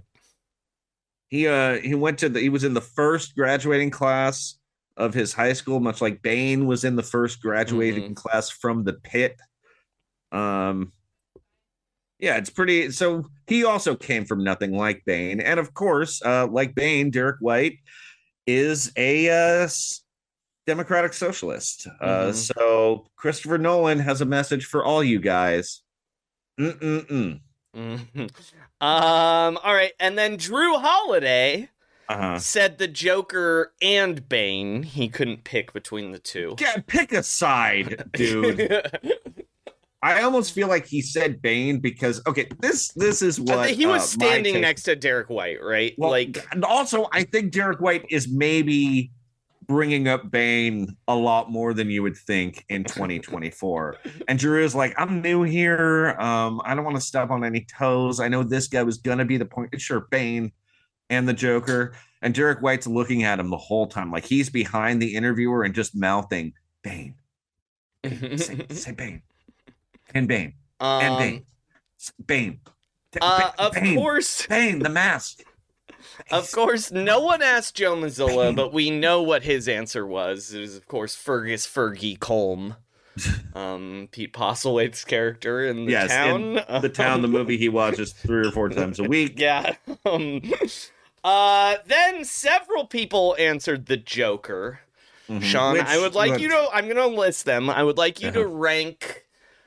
he uh he went to the he was in the first graduating class of his high school, much like Bane was in the first graduating class from the pit. Um yeah, it's pretty. So he also came from nothing like Bane. And of course, uh, like Bane, Derek White is a uh, s- democratic socialist. Uh, Mhm. so Christopher Nolan has a message for all you guys. Mm-mm-mm. Mhm. Um, all right, and then Drew Holiday Uh-huh. said the Joker and Bane. He couldn't pick between the two. Yeah, pick a side, dude. I almost feel like he said Bane because, okay, this this is I what think he was uh, my standing take- next to Derek White, right? Well, like, and also, I think Derek White is maybe bringing up Bane a lot more than you would think in twenty twenty-four. And Drew is like, I'm new here. Um, I don't want to step on any toes. I know this guy was going to be the point. Sure, Bane and the Joker. And Derek White's looking at him the whole time. Like he's behind the interviewer and just mouthing, Bane. Say, say Bane. And Bane. And um, Bane. Bane. uh, Ba- of Bane. course, Bane, the mask. of course, no one asked Joe Mazzola, but we know what his answer was. It was, of course, Fergus Fergie Colm, um, Pete Postlethwaite's character in the Yes, town. in the town, the movie he watches three or four times a week. Yeah. Um, uh, then several people answered the Joker. Mhm. Sean, Which- I would like which- you to. I'm gonna list them. I would like you to Uh-huh. rank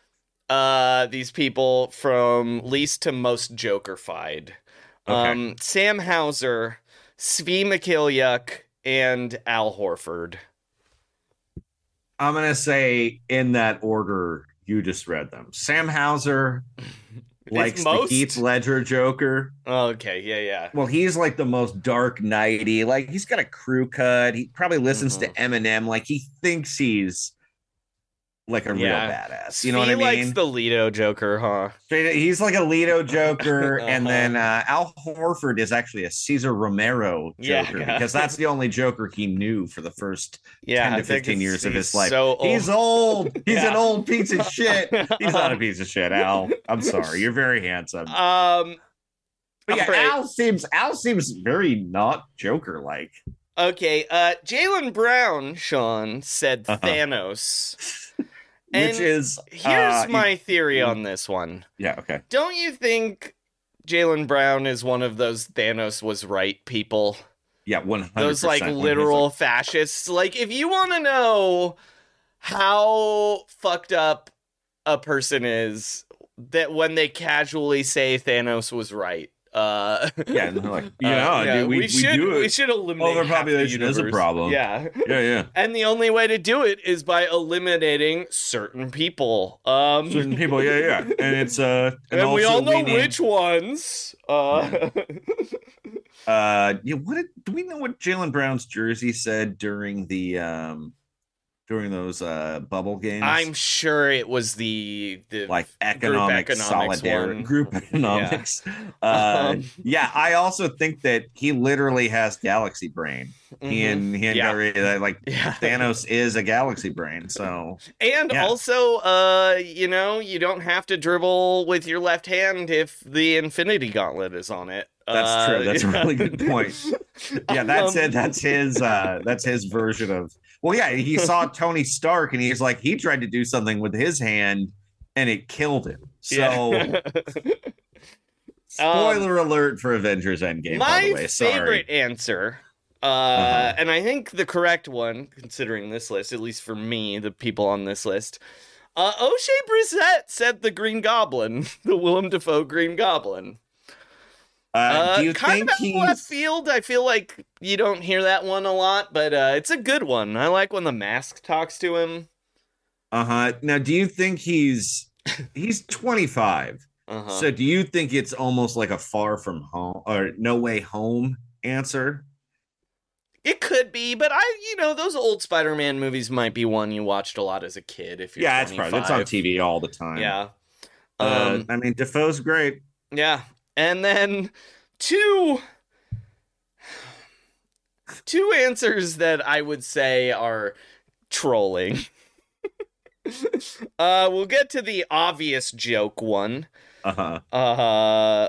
uh these people from least to most Joker-fied. Okay. Um, Sam Hauser, Svi Mikhailiuk, and Al Horford. I'm gonna say in that order you just read them. Sam Hauser likes the most? Heath Ledger Joker. Okay, yeah, yeah. Well, he's like the most Dark Knighty. Like he's got a crew cut. He probably listens Mhm. to Eminem. Like he thinks he's like a Yeah. real badass. You know what Svi I mean? likes the Leto Joker, huh? Straight- He's like a Leto Joker, and Uh-huh. then uh, Al Horford is actually a Caesar Romero Yeah, Joker yeah. because that's the only Joker he knew for the first Yeah, ten I to think fifteen it's- years of he's his life. So old. He's old. He's an Yeah. old piece of shit. He's not a piece of shit, Al. I'm sorry. You're very handsome. Um. But yeah, all right. Al seems Al seems very not Joker like. Okay. Uh. Jaylen Brown, Sean said Uh-huh. Thanos. Which And is Here's uh, my theory on this one. yeah, okay. Don't you think Jaylen Brown is one of those Thanos was right people. Yeah, one hundred percent. Those, like, literal like... fascists. Like, if you want to know how fucked up a person is, that when they casually say Thanos was right. Uh, yeah, and they're like, you know, uh, yeah, dude, we, we should we, do it. we should eliminate overpopulation half the is a problem. Yeah, yeah, yeah. And the only way to do it is by eliminating certain people. Um, certain people, yeah, yeah. And it's uh, and, and we all know we which ones. Uh, uh, yeah. What did, do we know what Jaylen Brown's jersey said during the um? during those uh, bubble games? I'm sure it was the, the like economic solidarity, one. Group economics. Yeah. Uh, um, yeah, I also think that he literally has galaxy brain. Mm-hmm. He and he and yeah. Gary, like yeah. Thanos is a galaxy brain. So and yeah. also, uh, you know, you don't have to dribble with your left hand if the Infinity Gauntlet is on it. That's uh, true. That's yeah. a really good point. Yeah, that's um, it. That's his. Uh, that's his version of. Well, yeah, he saw Tony Stark, and he's like, he tried to do something with his hand, and it killed him. So, yeah. spoiler um, alert for Avengers Endgame. My by the way. Sorry. favorite answer, uh, uh-huh. and I think the correct one, considering this list, at least for me, the people on this list, uh, O'Shea Brissett said the Green Goblin, the Willem Dafoe Green Goblin. Uh, uh, do you kind think of he's... left field. I feel like you don't hear that one a lot, but uh, it's a good one. I like when the Mask talks to him. Uh huh. Now, do you think he's he's twenty-five? Uh-huh. So, do you think it's almost like a Far From Home or No Way Home answer? It could be, but I, you know, those old Spider-Man movies might be one you watched a lot as a kid. If you're yeah, twenty-five. it's probably it's on T V all the time. Yeah. Um, uh, I mean, Defoe's great. Yeah. And then two two answers that I would say are trolling. uh, we'll get to the obvious joke one. Uh-huh. Uh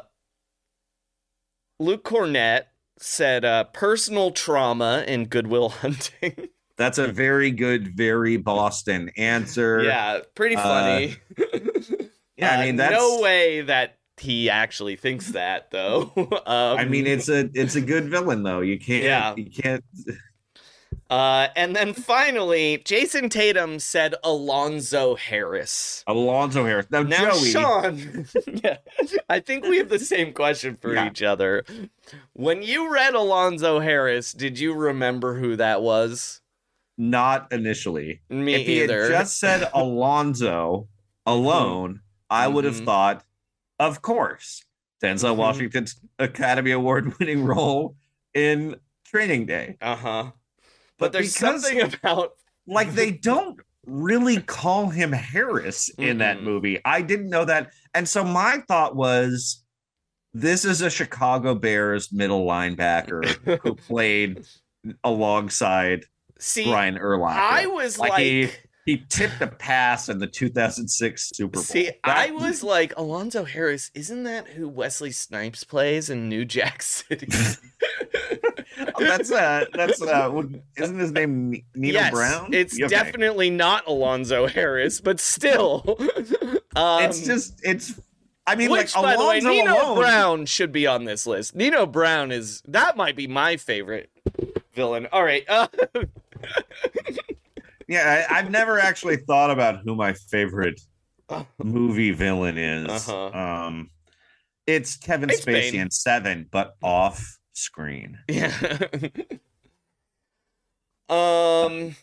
Luke Cornett said uh, personal trauma in Good Will Hunting. That's a very good, very Boston answer. Yeah, pretty funny. Uh, yeah, I mean, that's... Uh, no way that he actually thinks that, though. um, I mean, it's a it's a good villain, though. You can't. Yeah. You can't. Uh, and then finally, Jason Tatum said Alonzo Harris. Alonzo Harris. Now, now Joey. Sean. yeah, I think we have the same question for yeah. each other. When you read Alonzo Harris, did you remember who that was? Not initially. Me if he either. Had just said Alonzo alone, I would have mm-hmm. thought, of course, Denzel mm-hmm. Washington's Academy Award-winning role in Training Day. Uh-huh. But, but there's something about... like, they don't really call him Harris in mm-hmm. that movie. I didn't know that. And so my thought was, this is a Chicago Bears middle linebacker who played alongside See, Brian Urlacher. I was like... like he, he tipped a pass in the two thousand six Super Bowl. See, that... I was like, Alonzo Harris, isn't that who Wesley Snipes plays in New Jack City? that's uh that's uh isn't his name Nino yes, Brown? It's okay. definitely not Alonzo Harris, but still. um, it's just it's I mean, which, like, by Alonzo the way, Nino alone... Brown should be on this list. Nino Brown is that might be my favorite villain. All right. Uh, yeah, I, I've never actually thought about who my favorite movie villain is. Uh-huh. Um, it's Kevin it's Spacey Bane. in Seven, but off screen. Yeah. um.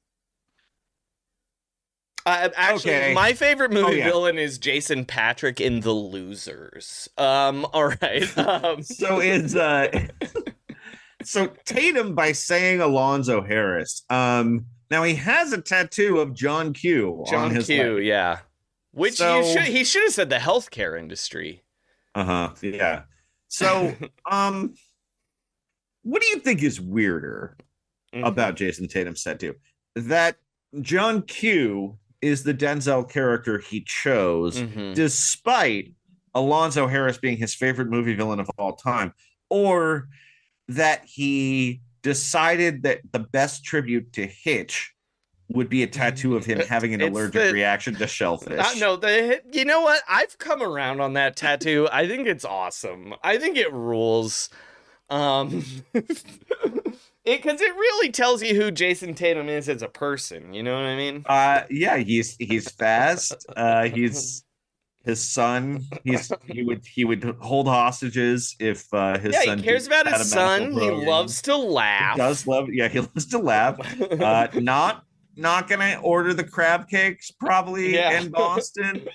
Uh, actually, okay. my favorite movie oh, yeah. villain is Jason Patric in The Losers. Um. All right. Um. so is uh. so Tatum, by saying Alonzo Harris, um. Now he has a tattoo of John Q. John on his Q. leg. Yeah. Which so, you should he should have said the healthcare industry. Uh huh. Yeah. So, um, what do you think is weirder mm-hmm. about Jason Tatum's tattoo? That John Q is the Denzel character he chose, mm-hmm. despite Alonzo Harris being his favorite movie villain of all time, or that he decided that the best tribute to Hitch would be a tattoo of him having an It's allergic the- reaction to shellfish. Uh, no, the you know what? I've come around on that tattoo. I think it's awesome. I think it rules. Um, it because it really tells you who Jason Tatum is as a person. You know what I mean? Uh, yeah, he's he's fast. Uh, he's his son. He's he would he would hold hostages if uh, his Yeah, son he cares about had his a medical son. He program. loves to laugh. He does love. Yeah, he loves to laugh. Uh, not not gonna order the crab cakes probably Yeah. in Boston.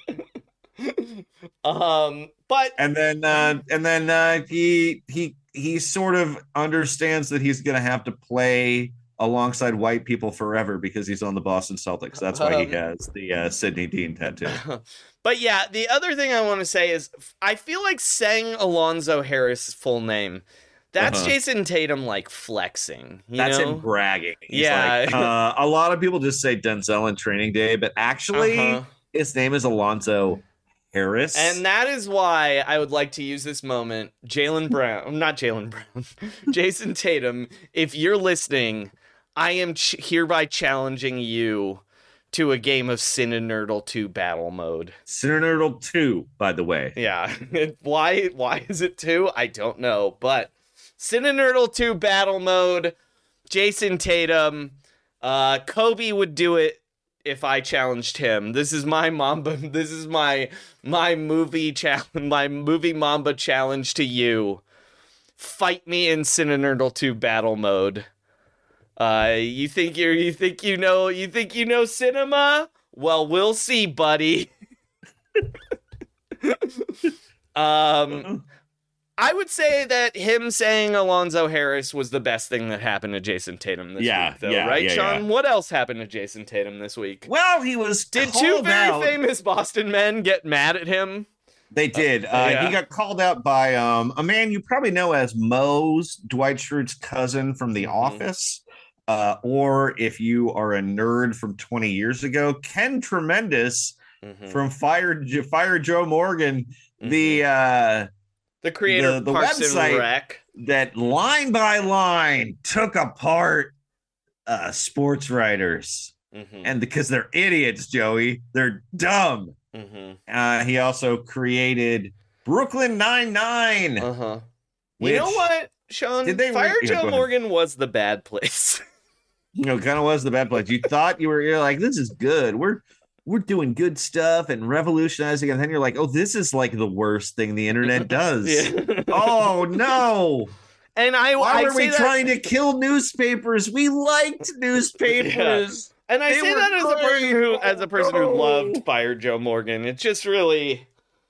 um, but And then uh, and then uh, he he he sort of understands that he's gonna have to play alongside white people forever because he's on the Boston Celtics. That's why he Um, has the uh, Sidney Dean tattoo. But yeah, the other thing I want to say is I feel like saying Alonzo Harris' full name. That's Uh-huh. Jason Tatum like flexing. You That's know? him bragging. He's Yeah. like, uh, a lot of people just say Denzel in Training Day, but actually, Uh-huh. his name is Alonzo Harris. And that is why I would like to use this moment. Jalen Brown, not Jalen Brown, Jason Tatum, if you're listening, I am ch- hereby challenging you to a game of Sin and Nerdle two battle mode. Sinernerdle two, by the way. Yeah. why why is it two? I don't know. But Sin and Nerdle two battle mode, Jason Tatum, uh, Kobe would do it if I challenged him. This is my Mamba. This is my my movie challenge. My movie Mamba challenge to you. Fight me in Sin and Nerdle two battle mode. Uh, you think you're you think you know you think you know cinema? Well, we'll see, buddy. um, I would say that him saying Alonzo Harris was the best thing that happened to Jason Tatum this Yeah, week, though, yeah, right, yeah, Sean? yeah. Two else happened to Jason Tatum this week? Well, he was Did two called very out. famous Boston men get mad at him? They did. Uh, yeah. He got called out by um, a man you probably know as Mose, Dwight Schrute's cousin from The Mhm. Office. Uh, or if you are a nerd from twenty years ago, Ken Tremendous Mhm. from Fire, Fire Joe Morgan, the uh, The creator the- of the Parks website- and Rec. that line by line took apart uh, sports writers. Mhm. And because they're idiots, Joey, they're dumb. Mhm. Uh, he also created Brooklyn Nine-Nine. Uh-huh. Which, You know what, Sean? Did they re- Fire yeah, Joe go ahead. Morgan was the bad place. you know, kind of was the bad place. You thought you were you're like, this is good. We're we're doing good stuff and revolutionizing, and then you're like, oh, this is like the worst thing the internet does. Yeah. Oh no. And I, Why I were say we that, trying to kill newspapers? We liked newspapers. And I They say were that as a person great. who, as a person Oh, who no. loved Fire Joe Morgan. It's just really,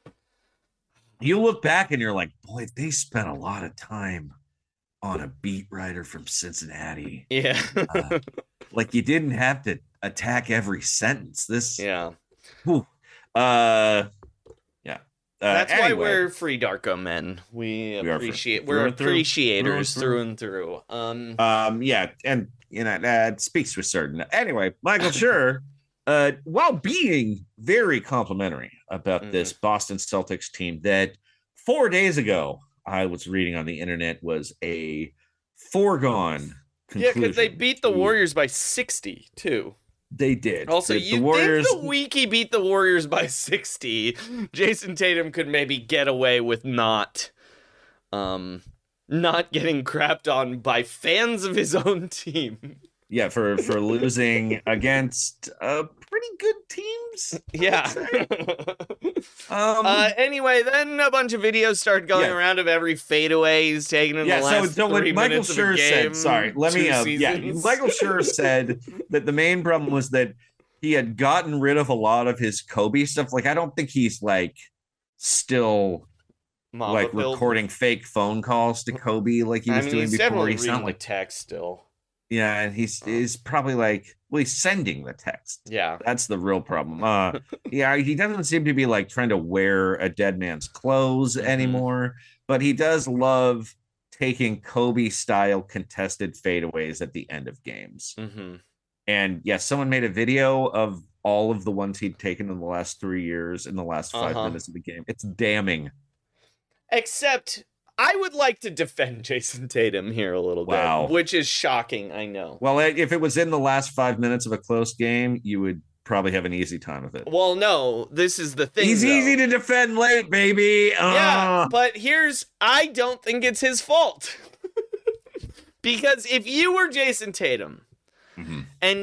You look back and you're like, boy, they spent a lot of time on a beat writer from Cincinnati. yeah, Uh, like you didn't have to attack every sentence. This, yeah. whew. uh, yeah. Uh, That's why anyway, we're free Darko men. We We are free- appreciate. through We're and through. appreciators Through through and and through. Um, um, yeah, and you know, uh, it speaks to a certain. Anyway, Michael Schur, uh, while being very complimentary about Mhm. this Boston Celtics team that four days ago I was reading on the internet was a foregone yeah, conclusion. because they beat the to- Warriors by sixty too. They did. Also, the, you the Warriors. think the week he beat the Warriors by sixty, Jason Tatum could maybe get away with not, um, not getting crapped on by fans of his own team. Yeah, for for losing against uh pretty good teams. Yeah. Um, uh, anyway, then a bunch of videos started going Yeah. around of every fadeaway he's taken in yeah, the so last so three what Michael minutes of a Schur game. said. Sorry, let me. two Uh, yeah, seasons. Michael Schur said that the main problem was that he had gotten rid of a lot of his Kobe stuff. Like, I don't think he's like still Mamba like build. recording fake phone calls to Kobe like he I was mean, doing he's before. definitely He's reading not the like text still. yeah, and he's he's probably like well, he's sending the text. Yeah. That's the real problem. Uh, yeah, he doesn't seem to be like trying to wear a dead man's clothes Mhm. anymore, but he does love taking Kobe style contested fadeaways at the end of games. Mm-hmm. And yes, someone made a video of all of the ones he'd taken in the last three years in the last five Uh-huh. minutes of the game. It's damning. Except, I would like to defend Jason Tatum here a little Wow. bit, which is shocking, I know. Well, if it was in the last five minutes of a close game, you would probably have an easy time of it. Well, no, this is the thing. He's though. easy to defend late, baby. Uh. Yeah, but here's, I don't think it's his fault. Because if you were Jason Tatum mm-hmm. and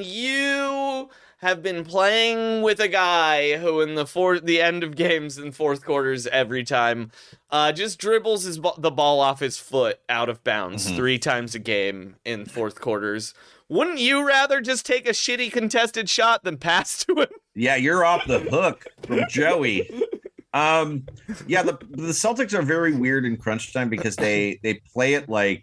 you have been playing with a guy who in the fourth, the end of games and fourth quarters every time uh, just dribbles his the ball off his foot out of bounds mm-hmm. three times a game in fourth quarters, wouldn't you rather just take a shitty contested shot than pass to him? Yeah, you're off the hook from Joey. Um, yeah, the the Celtics are very weird in crunch time because they they play it like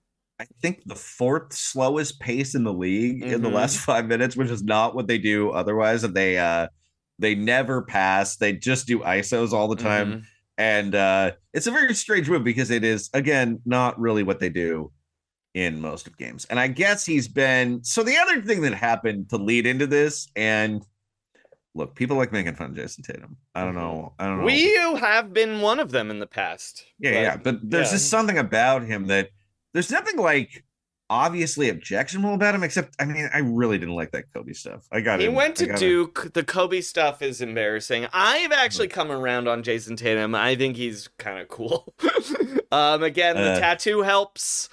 I think the fourth slowest pace in the league mm-hmm. in the last five minutes, which is not what they do otherwise. And they uh, they never pass. They just do I S Os all the time. Mm-hmm. And uh, it's a very strange move because it is, again, not really what they do in most of games. And I guess he's been. So the other thing that happened to lead into this, and look, people like making fun of Jason Tatum. I don't know. I don't know. We have been one of them in the past. Yeah, but, yeah. But there's yeah. just something about him that. There's nothing like obviously objectionable about him, except I mean, I really didn't like that Kobe stuff. I got he him. went to got Duke. Him. The Kobe stuff is embarrassing. I've actually come around on Jason Tatum. I think he's kind of cool. um, again, the uh, tattoo helps.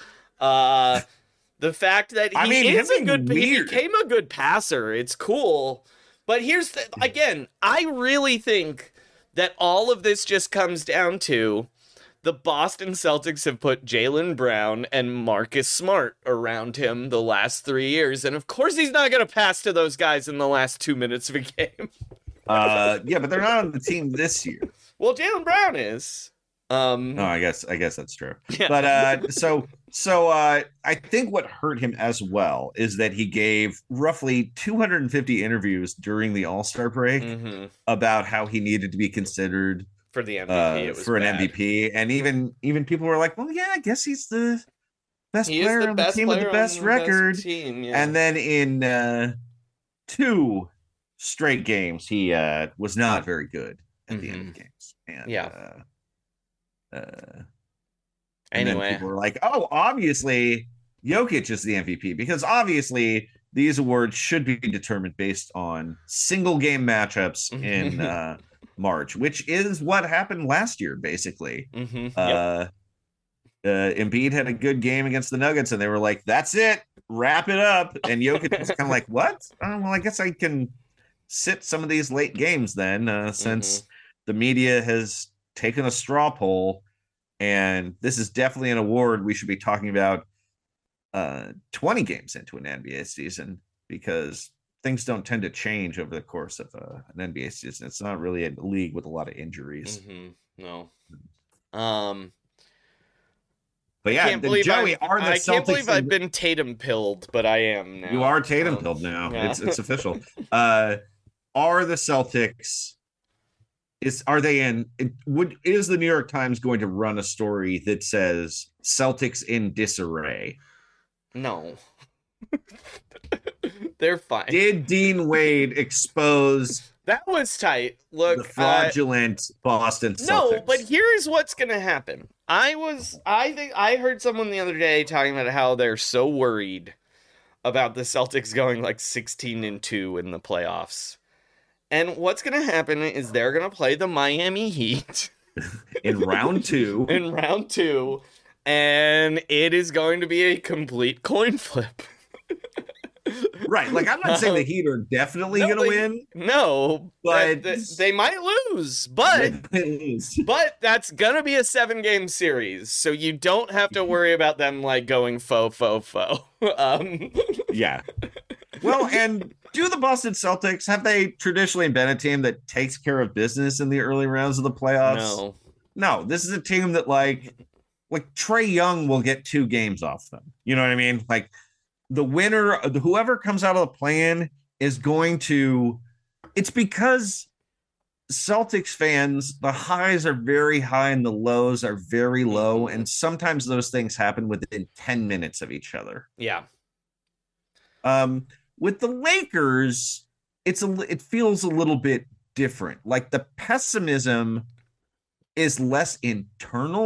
Uh, the fact that he I mean, is a good, weird. he became a good passer. It's cool. But here's the again. I really think that all of this just comes down to. The Boston Celtics have put Jaylen Brown and Marcus Smart around him the last three years. And of course he's not going to pass to those guys in the last two minutes of a game. uh, yeah, but they're not on the team this year. Well, Jaylen Brown is. Um, no, I guess I guess that's true. Yeah. But uh, so so uh, I think what hurt him as well is that he gave roughly two hundred fifty interviews during the All-Star break mm-hmm. about how he needed to be considered for the M V P, uh, it was for bad. an M V P, and even even people were like, "Well, yeah, I guess he's the best he player the on the best team with the best the record." Best team, yeah. And then in uh, two straight games, he uh, was not very good at mm-hmm. the end of the games. And, yeah. Uh, uh, and anyway, then people were like, "Oh, obviously, Jokic is the M V P because obviously." These awards should be determined based on single game matchups in uh, March, which is what happened last year, basically. Mm-hmm. Yep. Uh, uh, Embiid had a good game against the Nuggets, and they were like, "That's it, wrap it up." And Jokic was kind of like, "What? Oh, well, I guess I can sit some of these late games then, uh, since mm-hmm. the media has taken a straw poll, and this is definitely an award we should be talking about." Uh, twenty games into an N B A season because things don't tend to change over the course of uh, an N B A season. It's not really a league with a lot of injuries. Mm-hmm. No. Um. But yeah, I can't believe, Joey, I've, are the I Celtics can't believe in... I've been Tatum pilled, but I am now. You are Tatum um, pilled now. Yeah. It's it's official. uh, are the Celtics? Is are they in? It, would is the New York Times going to run a story that says Celtics in disarray? No. They're fine. Did Dean Wade expose that was tight. Look, the fraudulent uh, Boston Celtics? No, but here's what's gonna happen. I was I think I heard someone the other day talking about how they're so worried about the Celtics going like sixteen and two in the playoffs. And what's gonna happen is they're gonna play the Miami Heat in round two. In round two. And it is going to be a complete coin flip. Right. Like, I'm not saying the Heat are definitely no, going to win. No, but they, they might lose. But, lose. but that's going to be a seven-game series. So you don't have to worry about them, like, going faux, faux, faux. Um. Yeah. Well, and do the Boston Celtics, have they traditionally been a team that takes care of business in the early rounds of the playoffs? No. No, this is a team that, like... Like Trae Young will get two games off them. You know what I mean? Like the winner, whoever comes out of the play-in is going to, it's because Celtics fans, the highs are very high and the lows are very low. And sometimes those things happen within ten minutes of each other. Yeah. Um, with the Lakers, it's a, it feels a little bit different. Like the pessimism is less internal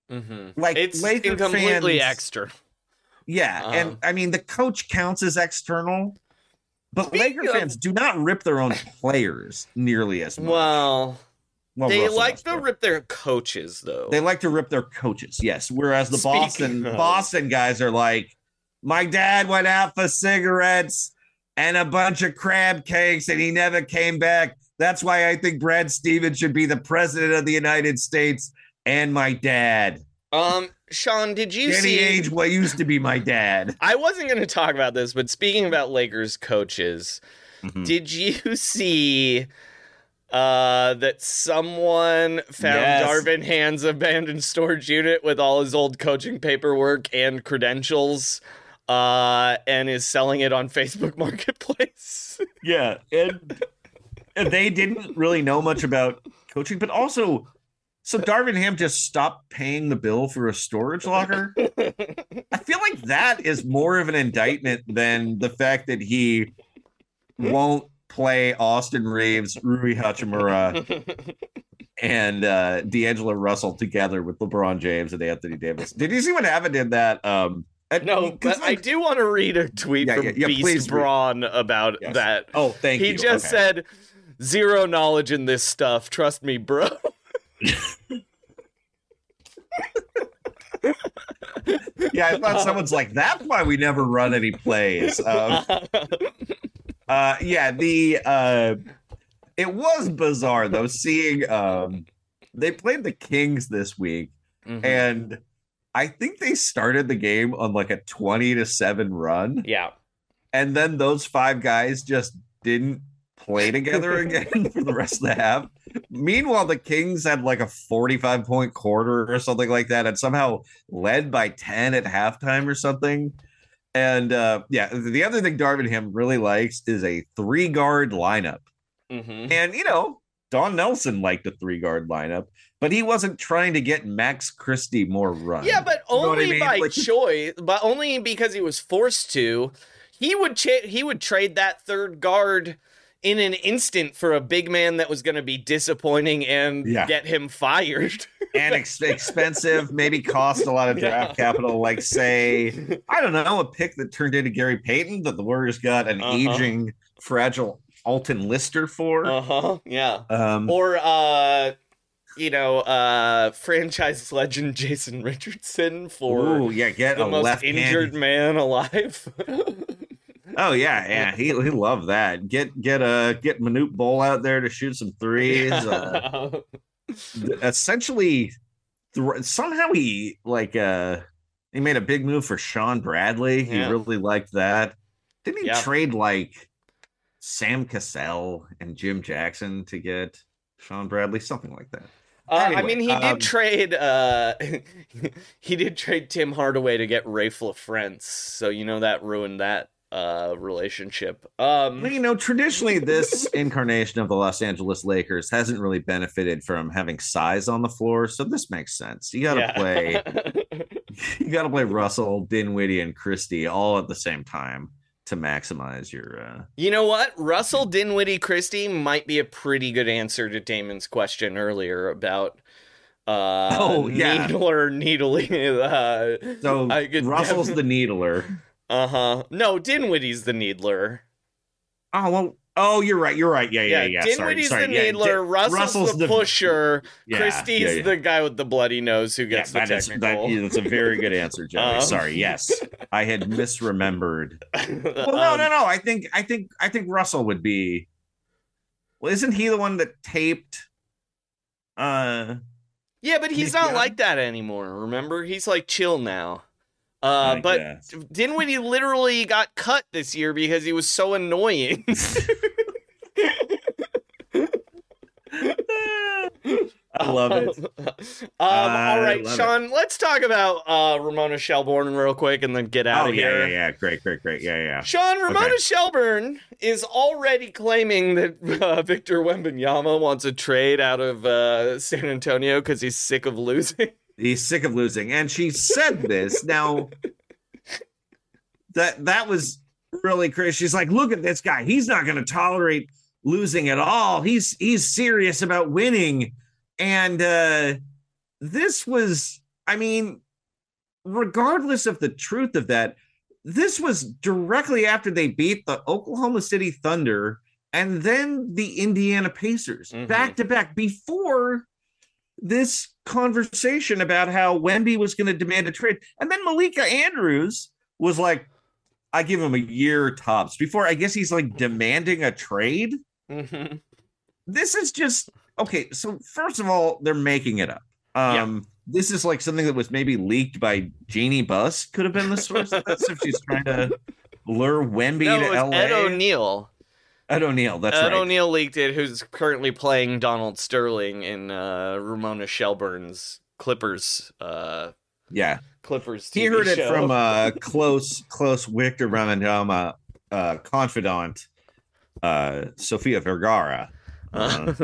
Mm-hmm. Like, it's Laker completely fans- extra. Yeah, Um, and I mean the coach counts as external, but Speaking Laker of- fans do not rip their own players nearly as much. Well, Well, they Russell like to Westbrook. rip their coaches, though. They like to rip their coaches, yes. Whereas the Speaking Boston of- Boston guys are like, my dad went out for cigarettes and a bunch of crab cakes, and he never came back. That's why I think Brad Stevens should be the president of the United States. And my dad, um, Sean, did you Danny see? Ainge, what used to be my dad. I wasn't going to talk about this, but speaking about Lakers coaches, Mhm. did you see uh, that someone found Yes. Darvin Ham's abandoned storage unit with all his old coaching paperwork and credentials, uh, and is selling it on Facebook Marketplace? Yeah, and, and they didn't really know much about coaching, but also, so Darvin Ham just stopped paying the bill for a storage locker. I feel like that is more of an indictment than the fact that he won't play Austin Reeves, Rui Hachimura, and uh, D'Angelo Russell together with LeBron James and Anthony Davis. Did you see what happened in that? Um, at- No, 'cause, but I like- do want to read a tweet Yeah, from yeah, yeah, Beast please read. Braun about Yes. that. Oh, thank he you. just Okay. said, zero knowledge in this stuff. Trust me, bro. Yeah, I thought someone's like, that's why we never run any plays. Um, uh, yeah, the uh, it was bizarre though seeing um, they played the Kings this week, Mhm. and I think they started the game on like a twenty to seven run, Yeah. and then those five guys just didn't play together again for the rest of the half. Meanwhile, the Kings had like a forty-five point quarter or something like that, and somehow led by ten at halftime or something. And uh, yeah, the other thing Darvin Ham really likes is a three guard lineup. Mm-hmm. And, you know, Don Nelson liked a three guard lineup, but he wasn't trying to get Max Christie more run. Yeah, but You know what only I mean? by Like- choice, but only because he was forced to. He would cha- he would trade that third guard in an instant for a big man that was going to be disappointing and Yeah. get him fired. and ex- expensive, maybe cost a lot of draft Yeah. capital. Like, say, I don't know, a pick that turned into Gary Payton that the Warriors got an Uh-huh. aging, fragile Alton Lister for. Uh huh. Yeah. Um, Or uh, you know, uh, franchise legend Jason Richardson for ooh, yeah, get the a most left-handed- injured man alive. Oh yeah, yeah, he he loved that. Get get uh get Manute Bol out there to shoot some threes. Uh, essentially, th- somehow he like uh he made a big move for Sean Bradley. He Yeah. really liked that. Didn't he Yeah. trade like Sam Cassell and Jim Jackson to get Sean Bradley? Something like that. Uh, I Anyway, mean, he um, did trade. Uh, he did trade Tim Hardaway to get Rafe LaFrance, so you know that ruined that uh, relationship. Um, Well, you know, traditionally, this incarnation of the Los Angeles Lakers hasn't really benefited from having size on the floor, so this makes sense. You got to yeah. play, you got to play Russell, Dinwiddie, and Christie all at the same time to maximize your. Uh... You know what? Russell Dinwiddie Christie might be a pretty good answer to Damon's question earlier about. Uh, Oh, yeah. Needler, needling. Uh, So I could Russell's def- the needler. Uh huh. No, Dinwiddie's the needler. Oh well. Oh, you're right. You're right. Yeah, yeah, yeah. Sorry, Dinwiddie's sorry. the Yeah, needler. Di- Russell's, the, pusher. Yeah, Christie's yeah, yeah. the guy with the bloody nose who Yeah, gets that the is that, technical. yeah, that's a very good answer, Joey. Um, Sorry. Yes, I had misremembered. Well, no, Um, no, no. I think, I think, I think Russell would be. Well, isn't he the one that taped? Uh, Yeah, but he's Nick not Young? like that anymore. Remember, he's like chill now. Uh, I but guess. Dinwiddie literally got cut this year because he was so annoying. I love it. um, all right, love it. Sean, let's talk about uh, Ramona Shelburne real quick and then get out Oh of yeah, here. yeah, yeah. Great, great, great. Yeah, yeah. Sean, Ramona Okay. Shelburne is already claiming that uh, Victor Wembanyama wants a trade out of uh, San Antonio because he's sick of losing. He's sick of losing, and she said this. Now, that that was really crazy. She's like, "Look at this guy. He's not going to tolerate losing at all. He's he's serious about winning." And uh, this was I mean, regardless of the truth of that, this was directly after they beat the Oklahoma City Thunder and then the Indiana Pacers mm-hmm. back to back before this conversation about how Wemby was going to demand a trade. And then Malika Andrews was like, I give him a year tops before I guess he's like demanding a trade. Mm-hmm. This is just okay. So first of all, they're making it up. Um, yeah. This is like something that was maybe leaked by Jeannie Buss. Could have been the source of this if she's trying to lure Wemby no, to it was L A. Ed O'Neill. Ed O'Neill, that's Ed right. Ed O'Neill leaked it, who's currently playing Donald Sterling in uh, Ramona Shelburne's Clippers. Uh, yeah, Clippers T V he heard show. it from a close, close Victor Wembanyama uh, confidant, uh, Sofia Vergara. Uh,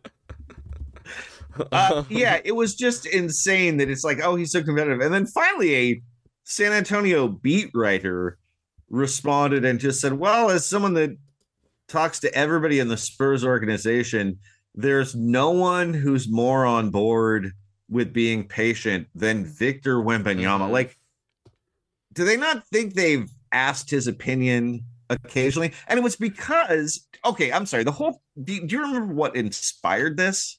uh, yeah, it was just insane that it's like, oh, he's so competitive. And then finally a San Antonio beat writer responded and just said, well, as someone that talks to everybody in the Spurs organization, there's no one who's more on board with being patient than Victor Wembanyama. Mm-hmm. Like, do they not think they've asked his opinion occasionally? And it was because, okay, I'm sorry, the whole, do, do you remember what inspired this?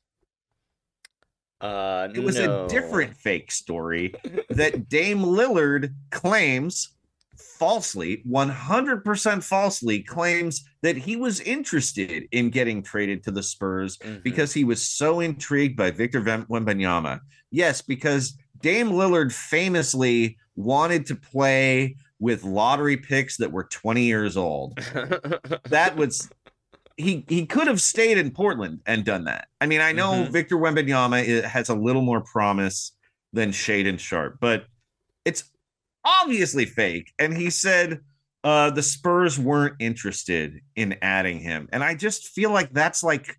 Uh, it was no. a different fake story that Dame Lillard claims falsely, one hundred percent falsely, claims that he was interested in getting traded to the Spurs mm-hmm. because he was so intrigued by Victor Wembanyama. Yes, because Dame Lillard famously wanted to play with lottery picks that were twenty years old. That was... He he could have stayed in Portland and done that. I mean, I know mm-hmm. Victor Wembanyama has a little more promise than Shaedon Sharpe, but it's obviously fake. And he said uh, the Spurs weren't interested in adding him. And I just feel like that's like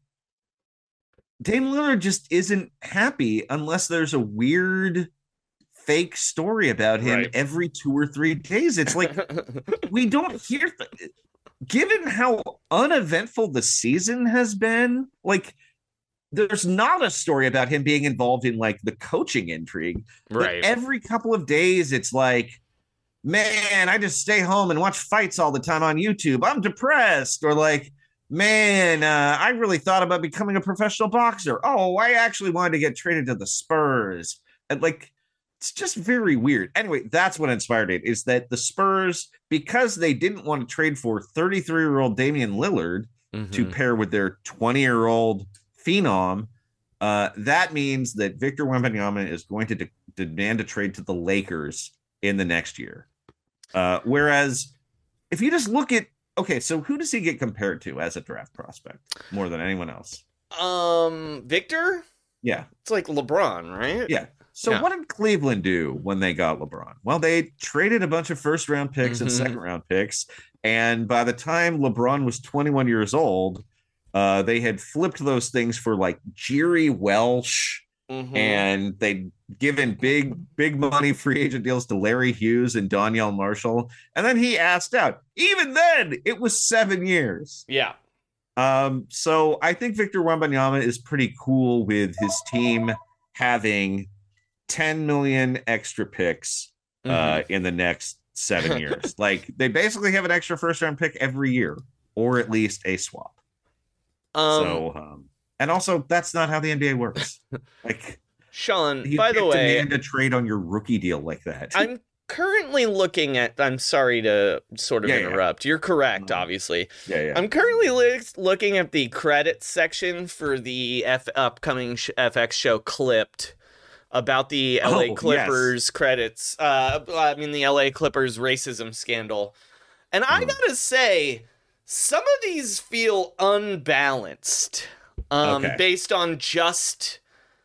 Dame Lillard just isn't happy unless there's a weird fake story about him right. every two or three days. It's like we don't hear th- given how uneventful the season has been, like there's not a story about him being involved in like the coaching intrigue. Right. But every couple of days, it's like, man, I just stay home and watch fights all the time on YouTube. I'm depressed. Or like, man, uh, I really thought about becoming a professional boxer. Oh, I actually wanted to get traded to the Spurs. And like, it's just very weird. Anyway, that's what inspired it, is that the Spurs, because they didn't want to trade for thirty-three-year-old Damian Lillard mm-hmm. to pair with their twenty-year-old phenom, uh, that means that Victor Wembanyama is going to de- demand a trade to the Lakers in the next year. Uh, whereas if you just look at, okay, so who does he get compared to as a draft prospect more than anyone else? Um, Victor? Yeah. It's like LeBron, right? Yeah. So yeah. What did Cleveland do when they got LeBron? Well, they traded a bunch of first round picks mm-hmm. and second round picks. And by the time LeBron was twenty-one years old, uh, they had flipped those things for like Jerry Welsh mm-hmm. and they'd given big, big money free agent deals to Larry Hughes and Donyell Marshall. And then he asked out. Even then, it was seven years. Yeah. Um, so I think Victor Wembanyama is pretty cool with his team having ten million extra picks uh, mm-hmm. in the next seven years. Like they basically have an extra first round pick every year, or at least a swap. Um, so, um, and also that's not how the N B A works. Like Sean, you by the way, demand a trade on your rookie deal like that. I'm currently looking at, I'm sorry to sort of yeah, interrupt. Yeah. You're correct, mm-hmm. obviously. Yeah, yeah. I'm currently li- looking at the credits section for the F- upcoming sh- F X show Clipped, about the L A oh, Clippers yes. credits. Uh, I mean, the L A Clippers racism scandal. And I gotta say, some of these feel unbalanced um, okay. based on just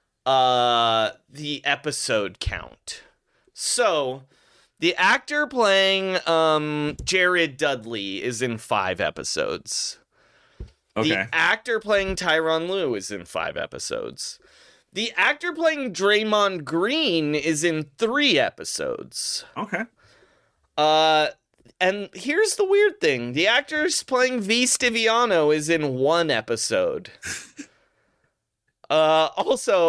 uh, the episode count. So, the actor playing um, Jared Dudley is in five episodes. Okay. The actor playing Tyronn Lue is in five episodes. The actor playing Draymond Green is in three episodes. Okay. Uh, and here's the weird thing. The actor playing V. Stiviano is in one episode. uh, also,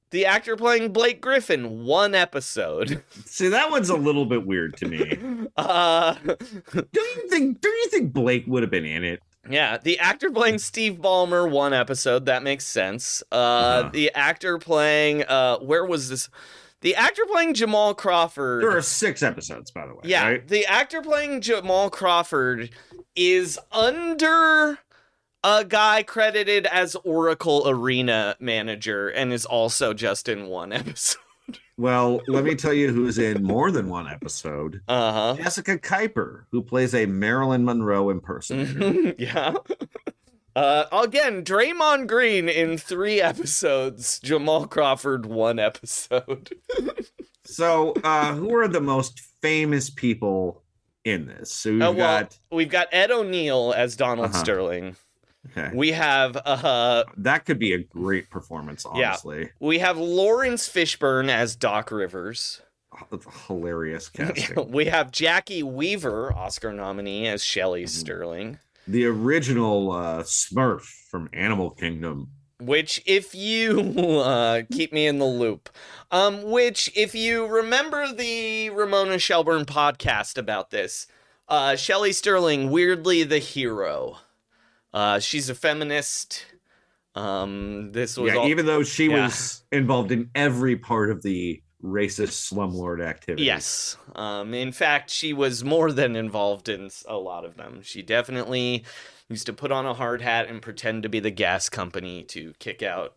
The actor playing Blake Griffin, one episode. See, that one's a little bit weird to me. Uh, don't you think? Don't you think Blake would have been in it? Yeah, the actor playing Steve Ballmer, one episode. That makes sense. Uh, uh-huh. The actor playing, uh, where was this? The actor playing Jamal Crawford. There are six episodes, by the way. Yeah, right? The actor playing Jamal Crawford is under a guy credited as Oracle Arena manager and is also just in one episode. Well, let me tell you who's in more than one episode. Uh-huh. Jessica Kuiper, who plays a Marilyn Monroe impersonator. Yeah. Uh, again, Draymond Green in three episodes. Jamal Crawford, one episode. So, uh, who are the most famous people in this? So we've uh, well, got we've got Ed O'Neill as Donald uh-huh. Sterling. Okay. We have uh that could be a great performance, honestly. Yeah. We have Lawrence Fishburne as Doc Rivers. Oh, that's hilarious casting. We have Jackie Weaver, Oscar nominee, as Shelley mm-hmm. Sterling. The original uh, Smurf from Animal Kingdom. Which, if you uh, keep me in the loop, um, which, if you remember the Ramona Shelburne podcast about this, uh, Shelley Sterling, weirdly the hero. Uh, she's a feminist. Um, this was yeah, all, even though she yeah. was involved in every part of the racist slumlord activity. Yes. Um, in fact, she was more than involved in a lot of them. She definitely used to put on a hard hat and pretend to be the gas company to kick out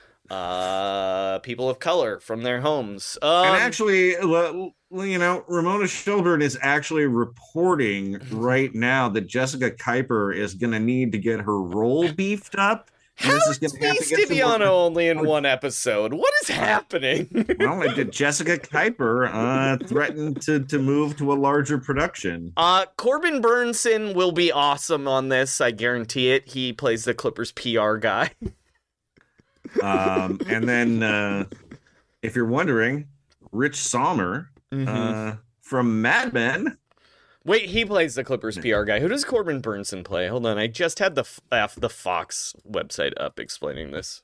uh, people of color from their homes. Um, and actually, you know, Ramona Shelburne is actually reporting right now that Jessica Kuiper is going to need to get her role beefed up. How is Steve Stiviano only in one episode? What is happening? Well, did Jessica Kuiper uh, threaten to, to move to a larger production? Uh, Corbin Burnson will be awesome on this. I guarantee it. He plays the Clippers P R guy. um, and then, uh, if you're wondering, Rich Sommer mm-hmm. uh, from Mad Men. Wait, he plays the Clippers P R guy. Who does Corbin Burnson play? Hold on, I just had the uh, the Fox website up explaining this.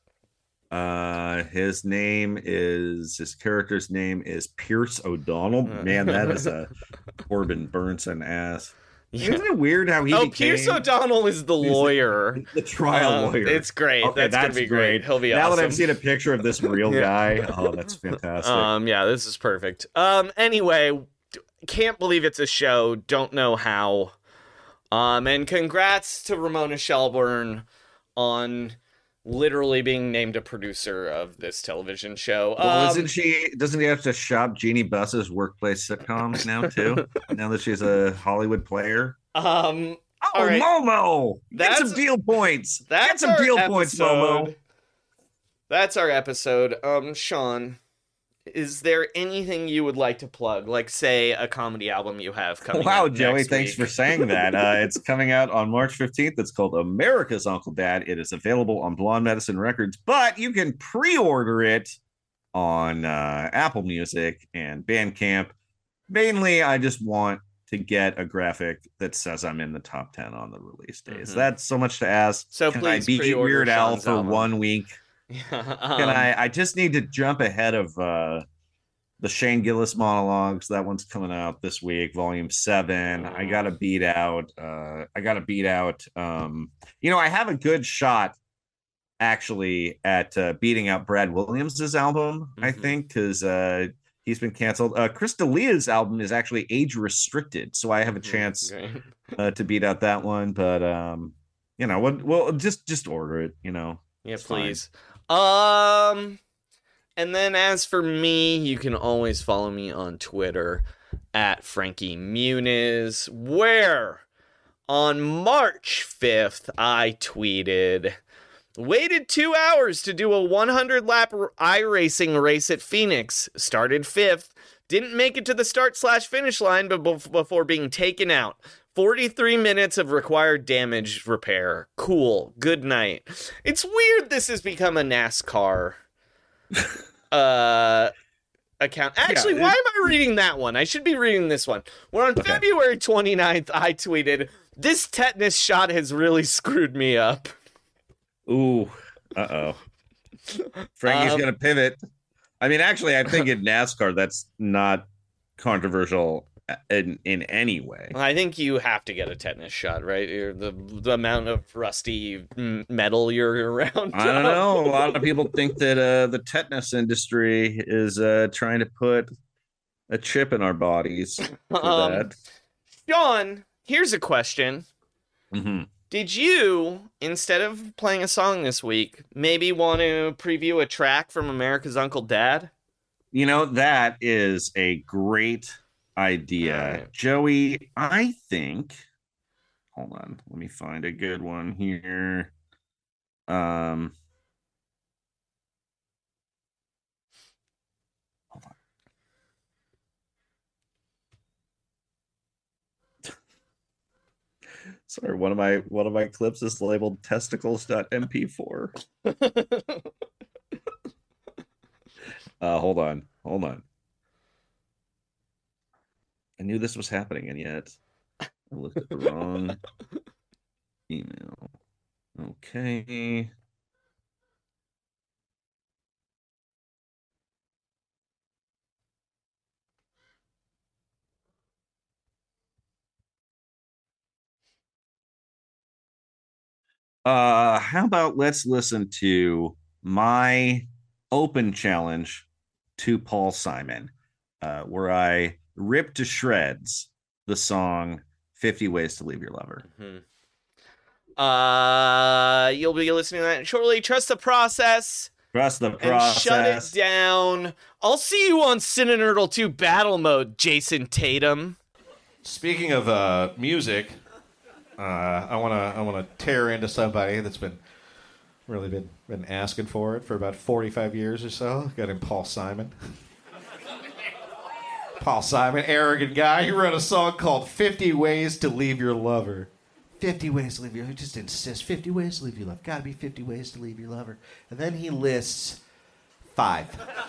Uh, his name is his character's name is Pierce O'Donnell. Man, that is a Corbin Burnson ass. Yeah. Isn't it weird how he? Oh, became... Pierce O'Donnell is the lawyer, the, the trial uh, lawyer. It's great. Okay, that's, that's gonna be great. great. He'll be now awesome. that I've seen a picture of this real yeah. guy. Oh, that's fantastic. Um, yeah, this is perfect. Um, anyway. Can't believe it's a show. Don't know how. Um, and congrats to Ramona Shelburne on literally being named a producer of this television show. Well, um, isn't she? Doesn't he have to shop Jeannie Buss's workplace sitcom now too? Now that she's a Hollywood player. Um. Oh, right. Momo! That's, Get some deal points. That's Get some deal episode. points, Momo. That's our episode. Um, Sean. Is there anything you would like to plug? Like, say, a comedy album you have coming wow, out Joey, next thanks week. for saying that. Uh, it's coming out on March fifteenth. It's called America's Uncle Dad. It is available on Blonde Medicine Records, but you can pre-order it on uh, Apple Music and Bandcamp. Mainly, I just want to get a graphic that says I'm in the top ten on the release days. Mm-hmm. That's so much to ask. So can please I beat pre-order Weird Al Sean's for album. one week? Yeah, um, Can I? I just need to jump ahead of uh, the Shane Gillis monologues. That one's coming out this week, volume seven. I gotta beat out. Uh, I gotta beat out. Um, you know, I have a good shot actually at uh, beating out Brad Williams's album. Mm-hmm. I think because uh, he's been canceled. Uh, Chris D'Elia's album is actually age restricted, so I have a chance okay. uh, to beat out that one. But um, you know, well, well, just just order it. You know, yeah, it's please. Fine. Um, and then as for me, you can always follow me on Twitter at Frankie Muniz, where on March fifth, I tweeted, waited two hours to do a one hundred lap iRacing race at Phoenix, started fifth, didn't make it to the start slash finish line but before being taken out. forty-three minutes of required damage repair. Cool. Good night. It's weird this has become a NASCAR uh, account. Actually, yeah, why am I reading that one? I should be reading this one. Well, on okay. February twenty-ninth, I tweeted, this tetanus shot has really screwed me up. Ooh. Uh-oh. Frankie's um, going to pivot. I mean, actually, I think in NASCAR that's not controversial in in any way. I think you have to get a tetanus shot, right? You're the the amount of rusty metal you're around. I don't know. A lot of people think that uh, the tetanus industry is uh, trying to put a chip in our bodies for um, that. Sean, here's a question. Mm-hmm. Did you, instead of playing a song this week, maybe want to preview a track from America's Uncle Dad? You know, that is a great idea. Right. Joey, I think, hold on, let me find a good one here. Um, hold on. Sorry, one of my one of my clips is labeled testicles dot M P four. uh, hold on, hold on. I knew this was happening, and yet I looked at the wrong email. Okay. Uh, how about let's listen to my open challenge to Paul Simon, uh, where I rip to shreds the song fifty Ways to Leave Your Lover. Mm-hmm. Uh, you'll be listening to that shortly. Trust the process. Trust the process. And shut it down. I'll see you on Cinenerdle two Battle Mode, Jason Tatum. Speaking of uh, music, uh, I want to I want to tear into somebody that's been really been, been asking for it for about forty-five years or so. Got him, Paul Simon. Paul Simon, arrogant guy. He wrote a song called fifty Ways to Leave Your Lover. fifty Ways to Leave Your Lover. Just insist. fifty Ways to Leave Your Lover. Gotta be fifty Ways to Leave Your Lover. And then he lists five.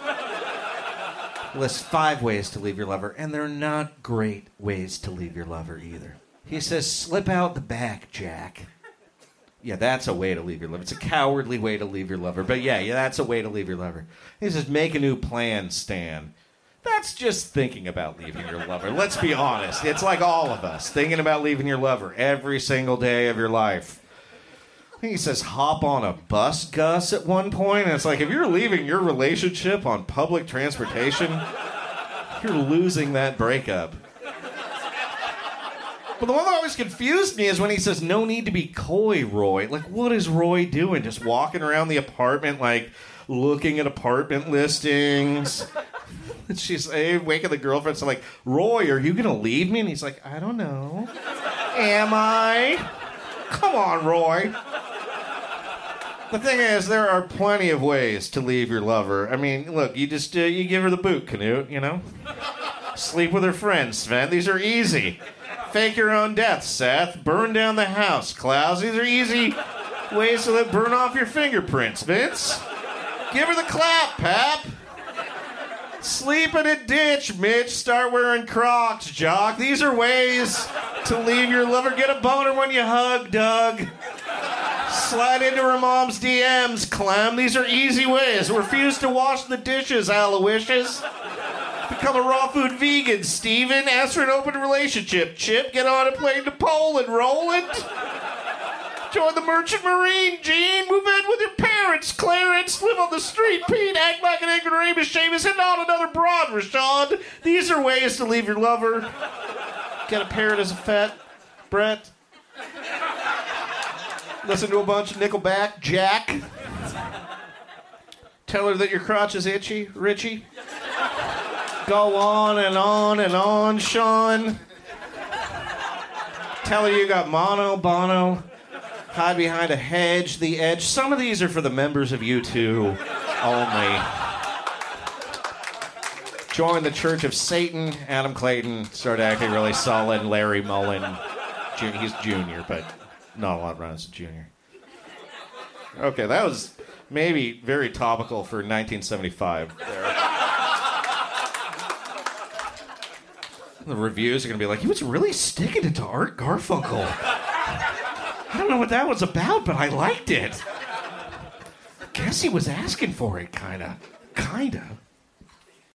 lists five ways to leave your lover, and they're not great ways to leave your lover either. He says, slip out the back, Jack. Yeah, that's a way to leave your lover. It's a cowardly way to leave your lover. But yeah, yeah, that's a way to leave your lover. He says, make a new plan, Stan. That's just thinking about leaving your lover. Let's be honest. It's like all of us, thinking about leaving your lover every single day of your life. He says, hop on a bus, Gus, at one point. And it's like, if you're leaving your relationship on public transportation, you're losing that breakup. But the one that always confused me is when he says, no need to be coy, Roy. Like, what is Roy doing? Just walking around the apartment, like, looking at apartment listings. And she's hey, waking the girlfriend, so like, Roy, are you going to leave me? And he's like, I don't know. Am I? Come on, Roy. The thing is, there are plenty of ways to leave your lover. I mean, look, you just, uh, you give her the boot, Canute, you know? Sleep with her friends, Sven. These are easy. Fake your own death, Seth. Burn down the house, Klaus. These are easy ways to let burn off your fingerprints, Vince. Give her the clap, Pap. Sleep in a ditch, Mitch. Start wearing Crocs, Jock. These are ways to leave your lover. Get a boner when you hug, Doug. Slide into her mom's D Ms, Clem. These are easy ways. Refuse to wash the dishes, Aloysius. Become a raw food vegan, Steven. Ask for an open relationship, Chip. Get on a plane to Poland, Roland. Join the Merchant Marine, Gene. Move in with your parents, Clarence. Live on the street, Pete. Act like an ignoramus, Seamus. Hit on another broad, Rashad. These are ways to leave your lover. Get a parrot as a pet, Brett. Listen to a bunch of Nickelback, Jack. Tell her that your crotch is itchy, Richie. Go on and on and on, Sean. Tell her you got mono, Bono. Hide behind a hedge, The Edge. Some of these are for the members of U two only. Join the Church of Satan, Adam Clayton. Start acting really solid, Larry Mullen. He's junior, but not a lot runs to junior. Okay, that was maybe very topical for nineteen seventy-five there. The reviews are going to be like, he was really sticking it to Art Garfunkel. I don't know what that was about, but I liked it. I guess he was asking for it, kind of. Kind of.